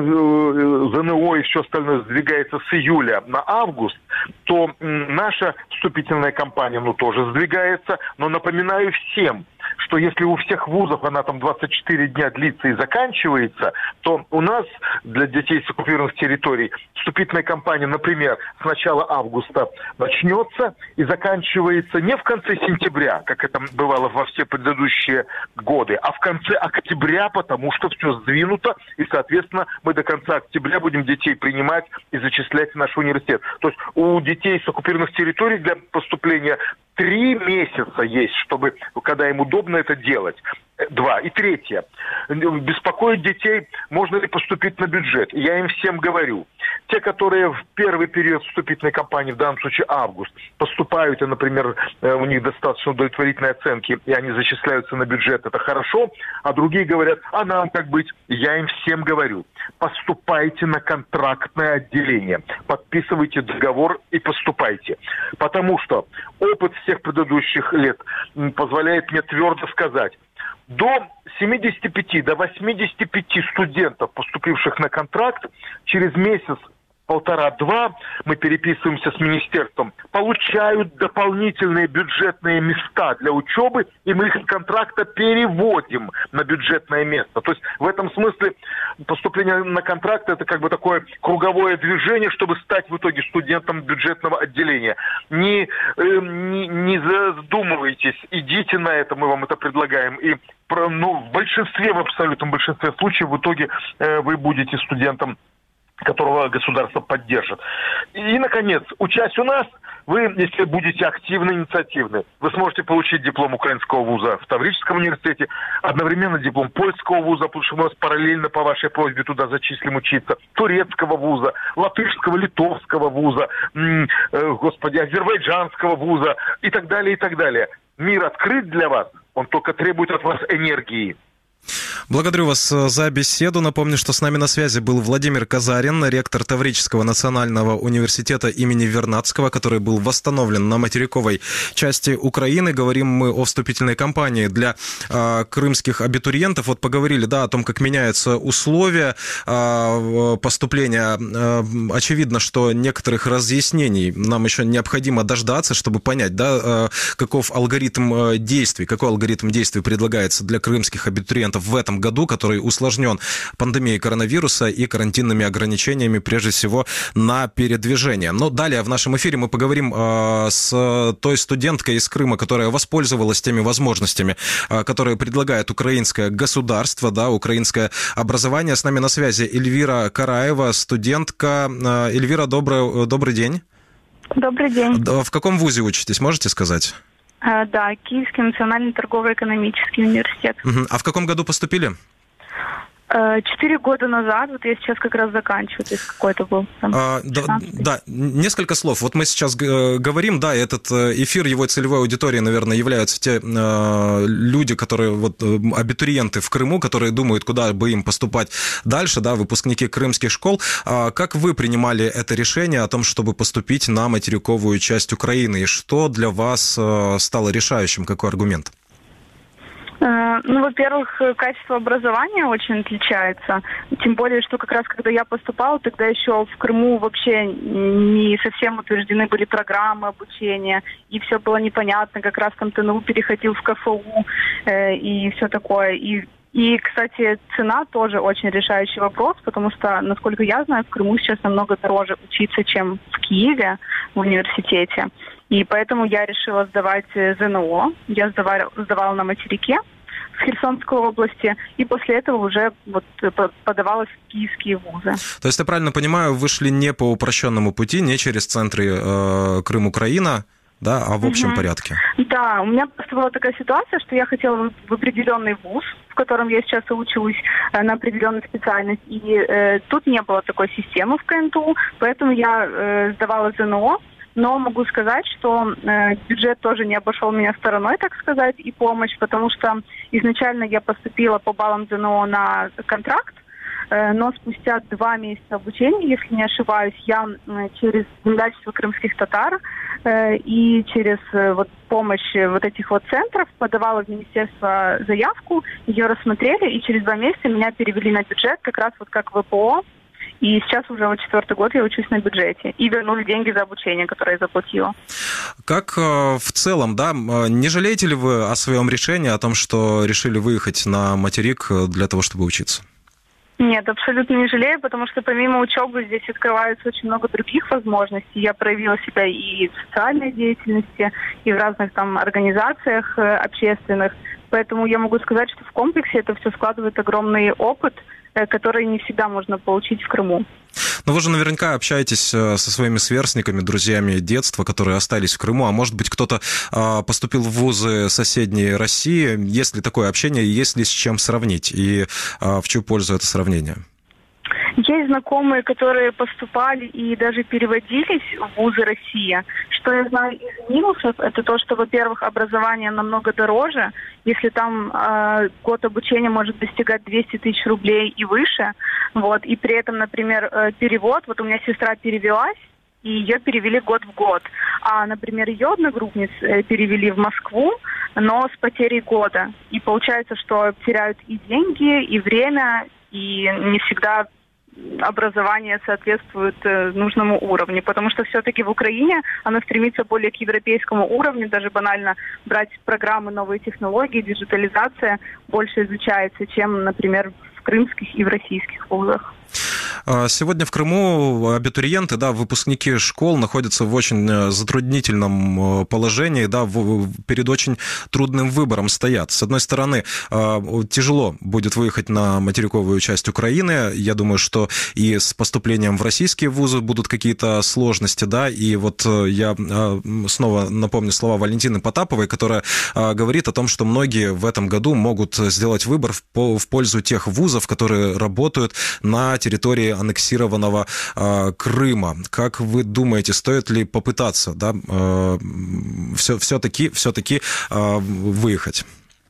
ЗНО и все остальное сдвигается с июля на август, то э, наша вступительная кампания, ну, тоже сдвигается. Но напоминаю всем, что если у всех вузов она там двадцать четыре дня длится и заканчивается, то у нас для детей с оккупированных территорий вступительная кампания, например, с начала августа начнется и заканчивается не в конце сентября, как это бывало во все предыдущие годы, а в конце октября, потому что все сдвинуто, и, соответственно, мы до конца октября будем детей принимать и зачислять в наш университет. То есть у детей с оккупированных территорий для поступления три месяца есть, чтобы, когда им удобно это делать. Два. И третье. Беспокоить детей, можно ли поступить на бюджет. Я им всем говорю. Те, которые в первый период вступительной кампании, в данном случае август, поступают, и, например, у них достаточно удовлетворительные оценки, и они зачисляются на бюджет, это хорошо, а другие говорят, а нам как быть? Я им всем говорю. Поступайте на контрактное отделение. Подписывайте договор и поступайте. Потому что опыт всех предыдущих лет позволяет мне твердо сказать, до семидесяти пяти, до восьмидесяти пяти студентов, поступивших на контракт, через месяц, полтора-два, мы переписываемся с министерством, получают дополнительные бюджетные места для учебы, и мы их с контракта переводим на бюджетное место. То есть в этом смысле поступление на контракт – это как бы такое круговое движение, чтобы стать в итоге студентом бюджетного отделения. Не, э, не, не задумывайтесь, идите на это, мы вам это предлагаем. И ну, в большинстве, в абсолютном большинстве случаев в итоге э, вы будете студентом, которого государство поддержит. И, наконец, учась у нас, Вы, если будете активны, инициативны, вы сможете получить диплом украинского вуза в Таврическом университете, одновременно диплом польского вуза, потому что мы вас параллельно по вашей просьбе туда зачислим учиться, турецкого вуза, латышского, литовского вуза, м- э, господи, азербайджанского вуза и так далее, и так далее. Мир открыт для вас, он только требует от вас энергии. Благодарю вас за беседу. Напомню, что с нами на связи был Владимир Казарин, ректор Таврического национального университета имени Вернадского, который был восстановлен на материковой части Украины. Говорим мы о вступительной кампании для э, крымских абитуриентов. Вот поговорили, да, о том, как меняются условия э, поступления. Э, очевидно, что некоторых разъяснений нам еще необходимо дождаться, чтобы понять, да, э, каков алгоритм действий, какой алгоритм действий предлагается для крымских абитуриентов в этом году, который усложнен пандемией коронавируса и карантинными ограничениями, прежде всего, на передвижение. Но далее в нашем эфире мы поговорим э, с той студенткой из Крыма, которая воспользовалась теми возможностями, э, которые предлагает украинское государство, да, украинское образование. С нами на связи Эльвира Караева, студентка. Э, Эльвира, добрый, добрый день. Добрый день. В каком вузе учитесь, можете сказать? А, да, Киевский национальный торгово-экономический университет. Угу. А в каком году поступили? Четыре года назад, вот я сейчас как раз заканчиваю, то есть какой-то был там, а, да, да, несколько слов. Вот мы сейчас говорим, да, этот эфир, его целевой аудиторией, наверное, являются те э, люди, которые, вот, абитуриенты в Крыму, которые думают, куда бы им поступать дальше, да, выпускники крымских школ. А как вы принимали это решение о том, чтобы поступить на материковую часть Украины? И что для вас стало решающим, какой аргумент? Ну, во-первых, качество образования очень отличается. Тем более, что как раз когда я поступала, тогда еще в Крыму вообще не совсем утверждены были программы обучения, и все было непонятно. Как раз там ТНУ переходил в КФУ э, и все такое. И, и, кстати, цена тоже очень решающий вопрос, потому что, насколько я знаю, в Крыму сейчас намного дороже учиться, чем в Киеве в университете. И поэтому я решила сдавать ЗНО. Я сдавала, сдавала на материке в Херсонской области, и после этого уже вот подавалась в киевские вузы. То есть, я правильно понимаю, вы шли не по упрощенному пути, не через центры э, Крым-Украина, да, а в общем угу. порядке? Да, у меня просто была такая ситуация, что я хотела в определенный вуз, в котором я сейчас и учусь, на определенную специальность, и э, тут не было такой системы в КНТУ, поэтому я э, сдавала ЗНО. Но могу сказать, что э, бюджет тоже не обошел меня стороной, так сказать, и помощь, потому что изначально я поступила по баллам ЗНО на контракт, э, но спустя два месяца обучения, если не ошибаюсь, я э, через землячество крымских татар э, и через э, вот, помощь вот этих вот центров подавала в министерство заявку, ее рассмотрели, и через два месяца меня перевели на бюджет, как раз вот как ВПО. И сейчас уже вот четвертый год я учусь на бюджете. И вернули деньги за обучение, которое я заплатила. Как э, в целом, да, не жалеете ли вы о своем решении, о том, что решили выехать на материк для того, чтобы учиться? Нет, абсолютно не жалею, потому что помимо учебы здесь открывается очень много других возможностей. Я проявила себя и в социальной деятельности, и в разных там организациях общественных. Поэтому я могу сказать, что в комплексе это все складывает огромный опыт, который не всегда можно получить в Крыму. Но вы же наверняка общаетесь со своими сверстниками, друзьями детства, которые остались в Крыму, а может быть, кто-то поступил в вузы соседней России. Есть ли такое общение, есть ли с чем сравнить, и в чью пользу это сравнение? Есть знакомые, которые поступали и даже переводились в вузы России. Что я знаю из минусов, это то, что, во-первых, образование намного дороже. Если там э, год обучения может достигать двести тысяч рублей и выше, вот, и при этом, например, э, перевод, вот у меня сестра перевелась, и ее перевели год в год. А, например, ее одногруппниц э, перевели в Москву, но с потерей года. И получается, что теряют и деньги, и время, и не всегда образование соответствует э, нужному уровню, потому что все-таки в Украине оно стремится более к европейскому уровню, даже банально брать программы, новые технологии, диджитализация больше изучается, чем, например, в крымских и в российских вузах. Сегодня в Крыму абитуриенты, да, выпускники школ находятся в очень затруднительном положении, да, в, перед очень трудным выбором стоят. С одной стороны, тяжело будет выехать на материковую часть Украины. Я думаю, что и с поступлением в российские вузы будут какие-то сложности, да, и вот я снова напомню слова Валентины Потаповой, которая говорит о том, что многие в этом году могут сделать выбор в пользу тех вузов, которые работают на территории аннексированного э, Крыма. Как вы думаете, стоит ли попытаться, да, э, все, все-таки, все-таки э, выехать?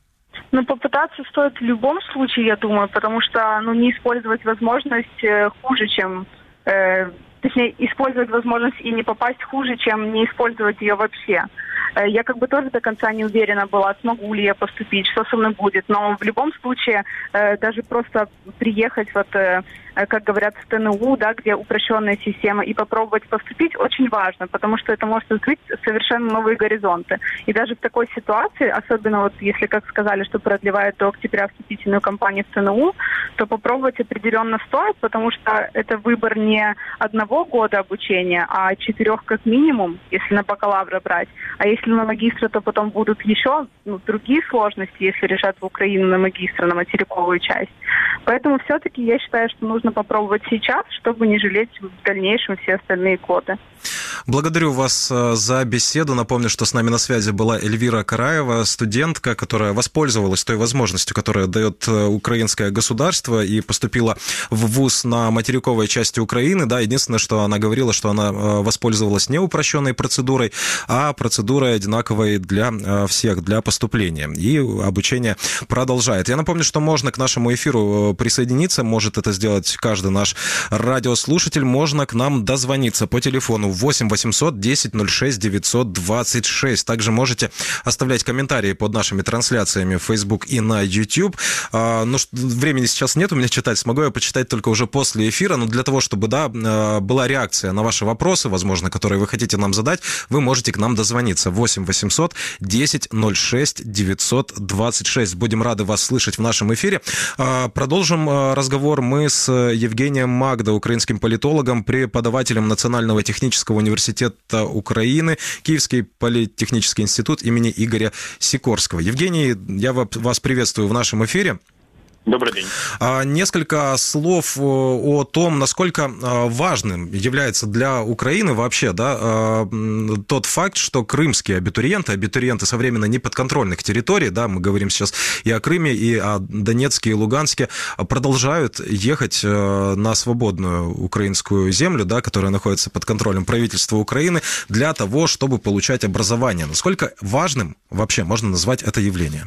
Ну, попытаться стоит в любом случае, я думаю, потому что, ну, не использовать возможность э, хуже, чем... Э, точнее, использовать возможность и не попасть хуже, чем не использовать ее вообще. Я как бы тоже до конца не уверена была, смогу ли я поступить, что со мной будет. Но в любом случае, даже просто приехать, вот, как говорят, в ТНУ, да, где упрощенная система, и попробовать поступить, очень важно, потому что это может открыть совершенно новые горизонты. И даже в такой ситуации, особенно вот если, как сказали, что продлевают до октября вступительную кампанию в ТНУ, то попробовать определенно стоит, потому что это выбор не одного года обучения, а четырех как минимум, если на бакалавра брать. А если на магистра, то потом будут еще, ну, другие сложности, если решат в Украину на магистра, на материковую часть. Поэтому все-таки я считаю, что нужно попробовать сейчас, чтобы не жалеть в дальнейшем все остальные годы. Благодарю вас за беседу. Напомню, что с нами на связи была Эльвира Караева, студентка, которая воспользовалась той возможностью, которую дает украинское государство, и поступила в вуз на материковой части Украины. Да, единственное, что она говорила, что она воспользовалась не упрощенной процедурой, а процедурой одинаковой для всех, для поступления. И обучение продолжает. Я напомню, что можно к нашему эфиру присоединиться, может это сделать каждый наш радиослушатель, можно к нам дозвониться по телефону восемь восемьсот десять ноль шесть девятьсот двадцать шесть. Также можете оставлять комментарии под нашими трансляциями в Facebook и на YouTube. А, ну, времени сейчас нет у меня читать, смогу я почитать только уже после эфира, но для того, чтобы, да, была реакция на ваши вопросы, возможно, которые вы хотите нам задать, вы можете к нам дозвониться. восемь восемьсот десять ноль шесть девятьсот двадцать шесть. Будем рады вас слышать в нашем эфире. А, продолжим разговор мы с Евгением Магда, украинским политологом, преподавателем Национального технического университета Украины, Киевский политехнический институт имени Игоря Сикорского. Евгений, я вас приветствую в нашем эфире. Добрый день. Несколько слов о том, насколько важным является для Украины вообще, да, тот факт, что крымские абитуриенты, абитуриенты со временно неподконтрольных территорий, да, мы говорим сейчас и о Крыме, и о Донецке, и Луганске, продолжают ехать на свободную украинскую землю, да, которая находится под контролем правительства Украины, для того, чтобы получать образование. Насколько важным вообще можно назвать это явление?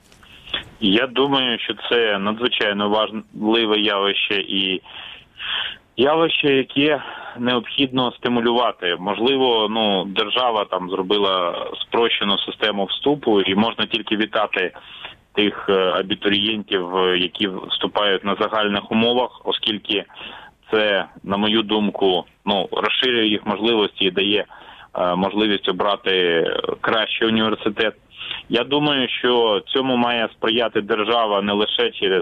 Я думаю, що це надзвичайно важливе явище і явище, яке необхідно стимулювати. Можливо, ну, держава там зробила спрощену систему вступу, і можна тільки вітати тих абітурієнтів, які вступають на загальних умовах, оскільки це, на мою думку, ну, розширює їх можливості і дає е, можливість обрати кращий університет. Я думаю, що цьому має сприяти держава не лише через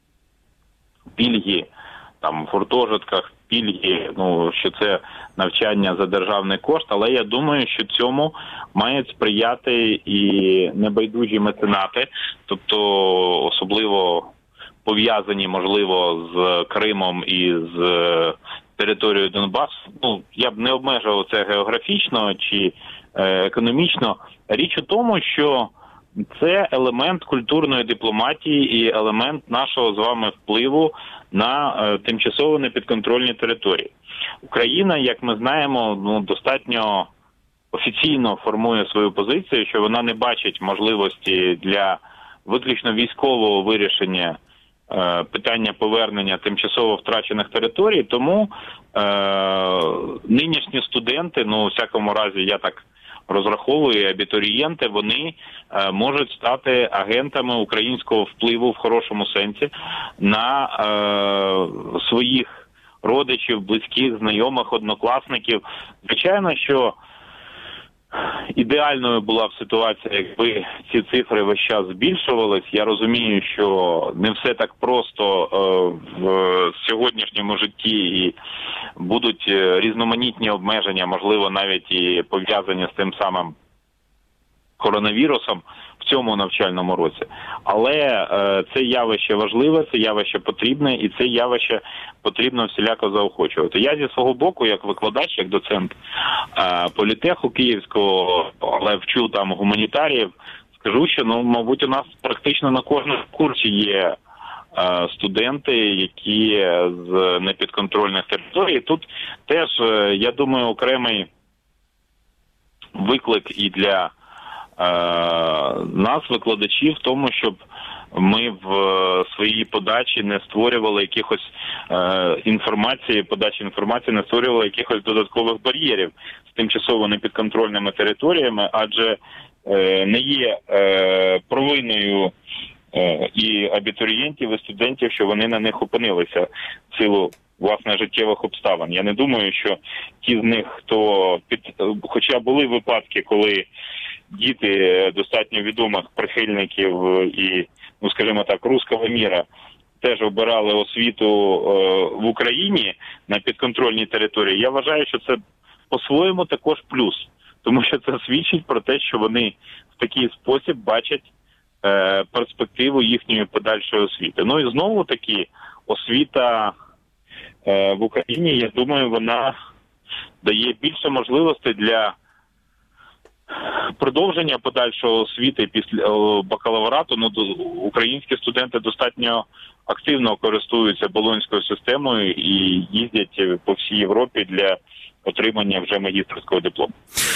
пільги, там, в гуртожитках, пільги, ну, що це навчання за державний кошт, але я думаю, що цьому мають сприяти і небайдужі меценати, тобто особливо пов'язані, можливо, з Кримом і з територією Донбасу. Ну, я б не обмежував це географічно чи е, економічно. Річ у тому, що це елемент культурної дипломатії і елемент нашого з вами впливу на е, тимчасово непідконтрольні території. Україна, як ми знаємо, ну, достатньо офіційно формує свою позицію, що вона не бачить можливості для виключно військового вирішення е, питання повернення тимчасово втрачених територій, тому е, нинішні студенти, ну, у всякому разі, я так розраховую, абітурієнти, вони е, можуть стати агентами українського впливу в хорошому сенсі на е, своїх родичів, близьких, знайомих, однокласників. Звичайно, що ідеальною була б ситуація, якби ці цифри весь час збільшувались. Я розумію, що не все так просто е, в сьогоднішньому житті і будуть різноманітні обмеження, можливо, навіть і пов'язані з тим самим коронавірусом в цьому навчальному році. Але е, це явище важливе, це явище потрібне, і це явище потрібно всіляко заохочувати. Я зі свого боку, як викладач, як доцент е, політеху Київського, але вчу там гуманітаріїв, скажу, що, ну, мабуть, у нас практично на кожному курсі є е, студенти, які з непідконтрольних територій. Тут теж, е, я думаю, окремий виклик і для нас, викладачів, в тому, щоб ми в своїй подачі не створювали якихось е, інформації, подачі інформації не створювали якихось додаткових бар'єрів з тимчасово непідконтрольними територіями, адже е, не є е, провиною е, і абітурієнтів, і студентів, що вони на них опинилися в силу власне життєвих обставин. Я не думаю, що ті з них, хто під, хоча були випадки, коли діти достатньо відомих прихильників і, ну, скажімо так, руського міра теж обирали освіту е, в Україні на підконтрольній території. Я вважаю, що це по-своєму також плюс, тому що це свідчить про те, що вони в такий спосіб бачать е, перспективу їхньої подальшої освіти. Ну і знову таки освіта е, в Україні, я думаю, вона дає більше можливостей для продовження подальшого освіти після бакалаврату. Ну, українські студенти достатньо активно користуються болонською системою і їздять по всій Європі для отримания уже магистерского диплома.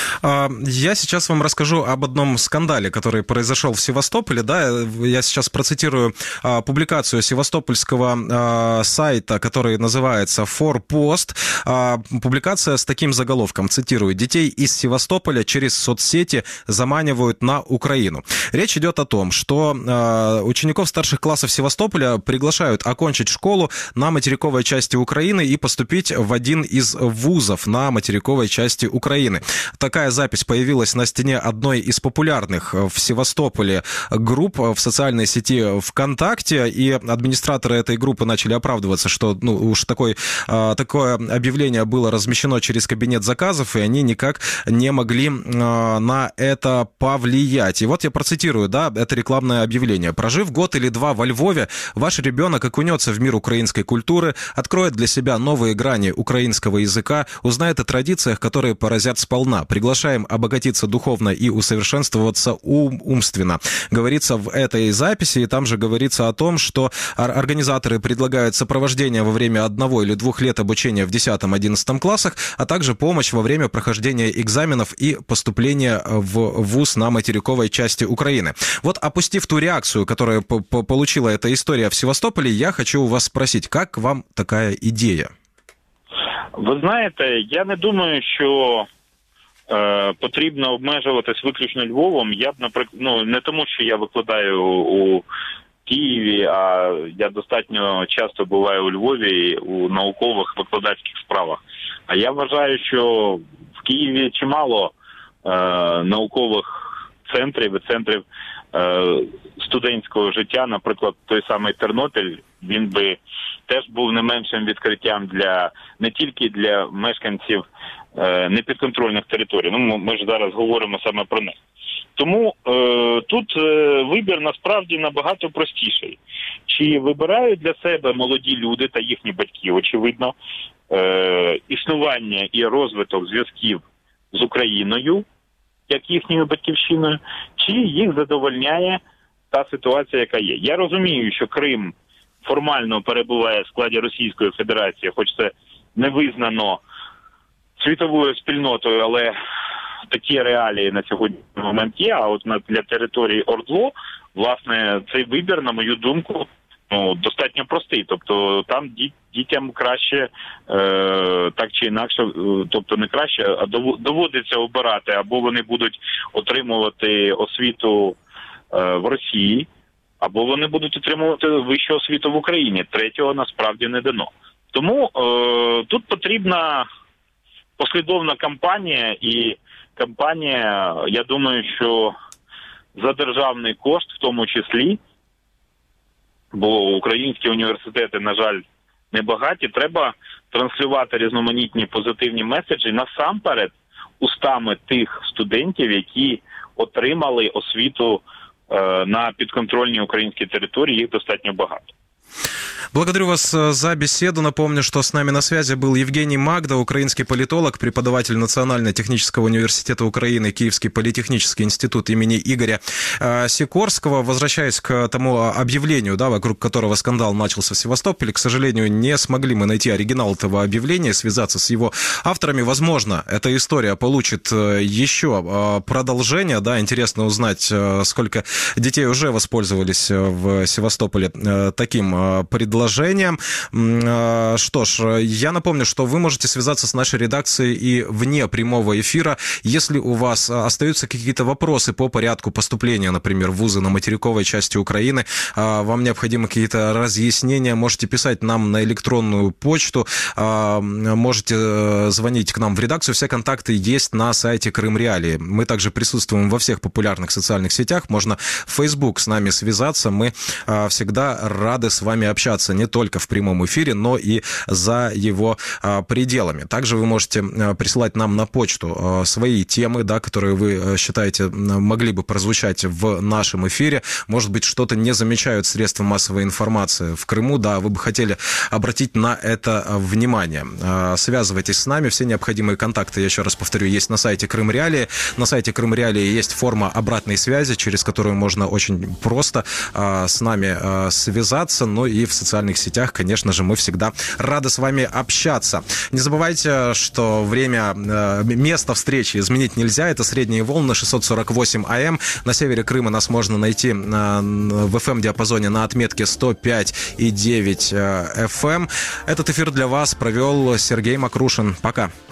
Я сейчас вам расскажу об одном скандале, который произошел в Севастополе. Да, я сейчас процитирую публикацию севастопольского сайта, который называется «Форпост». Публикация с таким заголовком, цитирую: «Детей из Севастополя через соцсети заманивают на Украину». Речь идет о том, что учеников старших классов Севастополя приглашают окончить школу на материковой части Украины и поступить в один из вузов на на материковой части Украины. Такая запись появилась на стене одной из популярных в Севастополе групп в социальной сети ВКонтакте, и администраторы этой группы начали оправдываться, что, ну, уж такой, такое объявление было размещено через кабинет заказов, и они никак не могли на это повлиять. И вот я процитирую, да, это рекламное объявление. «Прожив год или два во Львове, ваш ребенок окунется в мир украинской культуры, откроет для себя новые грани украинского языка, узнает о традициях, которые поразят сполна. Приглашаем обогатиться духовно и усовершенствоваться ум, умственно». Говорится в этой записи, и там же говорится о том, что организаторы предлагают сопровождение во время одного или двух лет обучения в десятом-одиннадцатом классах, а также помощь во время прохождения экзаменов и поступления в вуз на материковой части Украины. Вот, опустив ту реакцию, которую получила эта история в Севастополе, я хочу у вас спросить, как вам такая идея? Ви знаєте, я не думаю, що е, потрібно обмежуватись виключно Львовом. Я б, наприклад, ну, не тому, що я викладаю у Києві, а я достатньо часто буваю у Львові у наукових викладацьких справах. А я вважаю, що в Києві чимало е, наукових центрів і центрів е, студентського життя. Наприклад, той самий Тернопіль, він би теж був не меншим відкриттям для не тільки для мешканців е, непідконтрольних територій. Ну, ми ж зараз говоримо саме про них. Тому е, тут е, вибір насправді набагато простіший. Чи вибирають для себе молоді люди та їхні батьки, очевидно, е, існування і розвиток зв'язків з Україною, як їхньою батьківщиною, чи їх задовольняє та ситуація, яка є. Я розумію, що Крим формально перебуває в складі Російської Федерації, хоч це не визнано світовою спільнотою, але такі реалії на сьогоднішній момент є. А от для території ОРДЛО, власне, цей вибір, на мою думку, ну, достатньо простий. Тобто там дітям краще, е, так чи інакше, тобто не краще, а доводиться обирати, або вони будуть отримувати освіту е, в Росії, або вони будуть отримувати вищу освіту в Україні. Третього насправді не дано. Тому е, тут потрібна послідовна кампанія, і кампанія, я думаю, що за державний кошт в тому числі, бо українські університети, на жаль, небагаті, треба транслювати різноманітні позитивні меседжі насамперед устами тих студентів, які отримали освіту е, на підконтрольній українській території, їх достатньо багато. Благодарю вас за беседу. Напомню, что с нами на связи был Евгений Магда, украинский политолог, преподаватель Национального технического университета Украины, Киевский политехнический институт имени Игоря Сикорского. Возвращаясь к тому объявлению, да, вокруг которого скандал начался в Севастополе, к сожалению, не смогли мы найти оригинал этого объявления, связаться с его авторами. Возможно, эта история получит еще продолжение. Да, интересно узнать, сколько детей уже воспользовались в Севастополе таким предложением. Что ж, я напомню, что вы можете связаться с нашей редакцией и вне прямого эфира. Если у вас остаются какие-то вопросы по порядку поступления, например, в вузы на материковой части Украины, вам необходимы какие-то разъяснения, можете писать нам на электронную почту, можете звонить к нам в редакцию. Все контакты есть на сайте Крым Реалии. Мы также присутствуем во всех популярных социальных сетях. Можно в Facebook с нами связаться. Мы всегда рады с вами общаться не только в прямом эфире, но и за его а, пределами. Также вы можете а, присылать нам на почту а, свои темы, да, которые вы а, считаете могли бы прозвучать в нашем эфире. Может быть, что-то не замечают средства массовой информации в Крыму, да, вы бы хотели обратить на это внимание. А, связывайтесь с нами, все необходимые контакты, я еще раз повторю, есть на сайте Крым Реалии. На сайте Крым Реалии есть форма обратной связи, через которую можно очень просто а, с нами а, связаться, но и в социальных сетях, конечно же, мы всегда рады с вами общаться. Не забывайте, что время, место встречи изменить нельзя. Это средние волны шестьсот сорок восемь АМ. На севере Крыма нас можно найти в эф эм-диапазоне на отметке сто пять и девять эф эм. Этот эфир для вас провел Сергей Макрушин. Пока.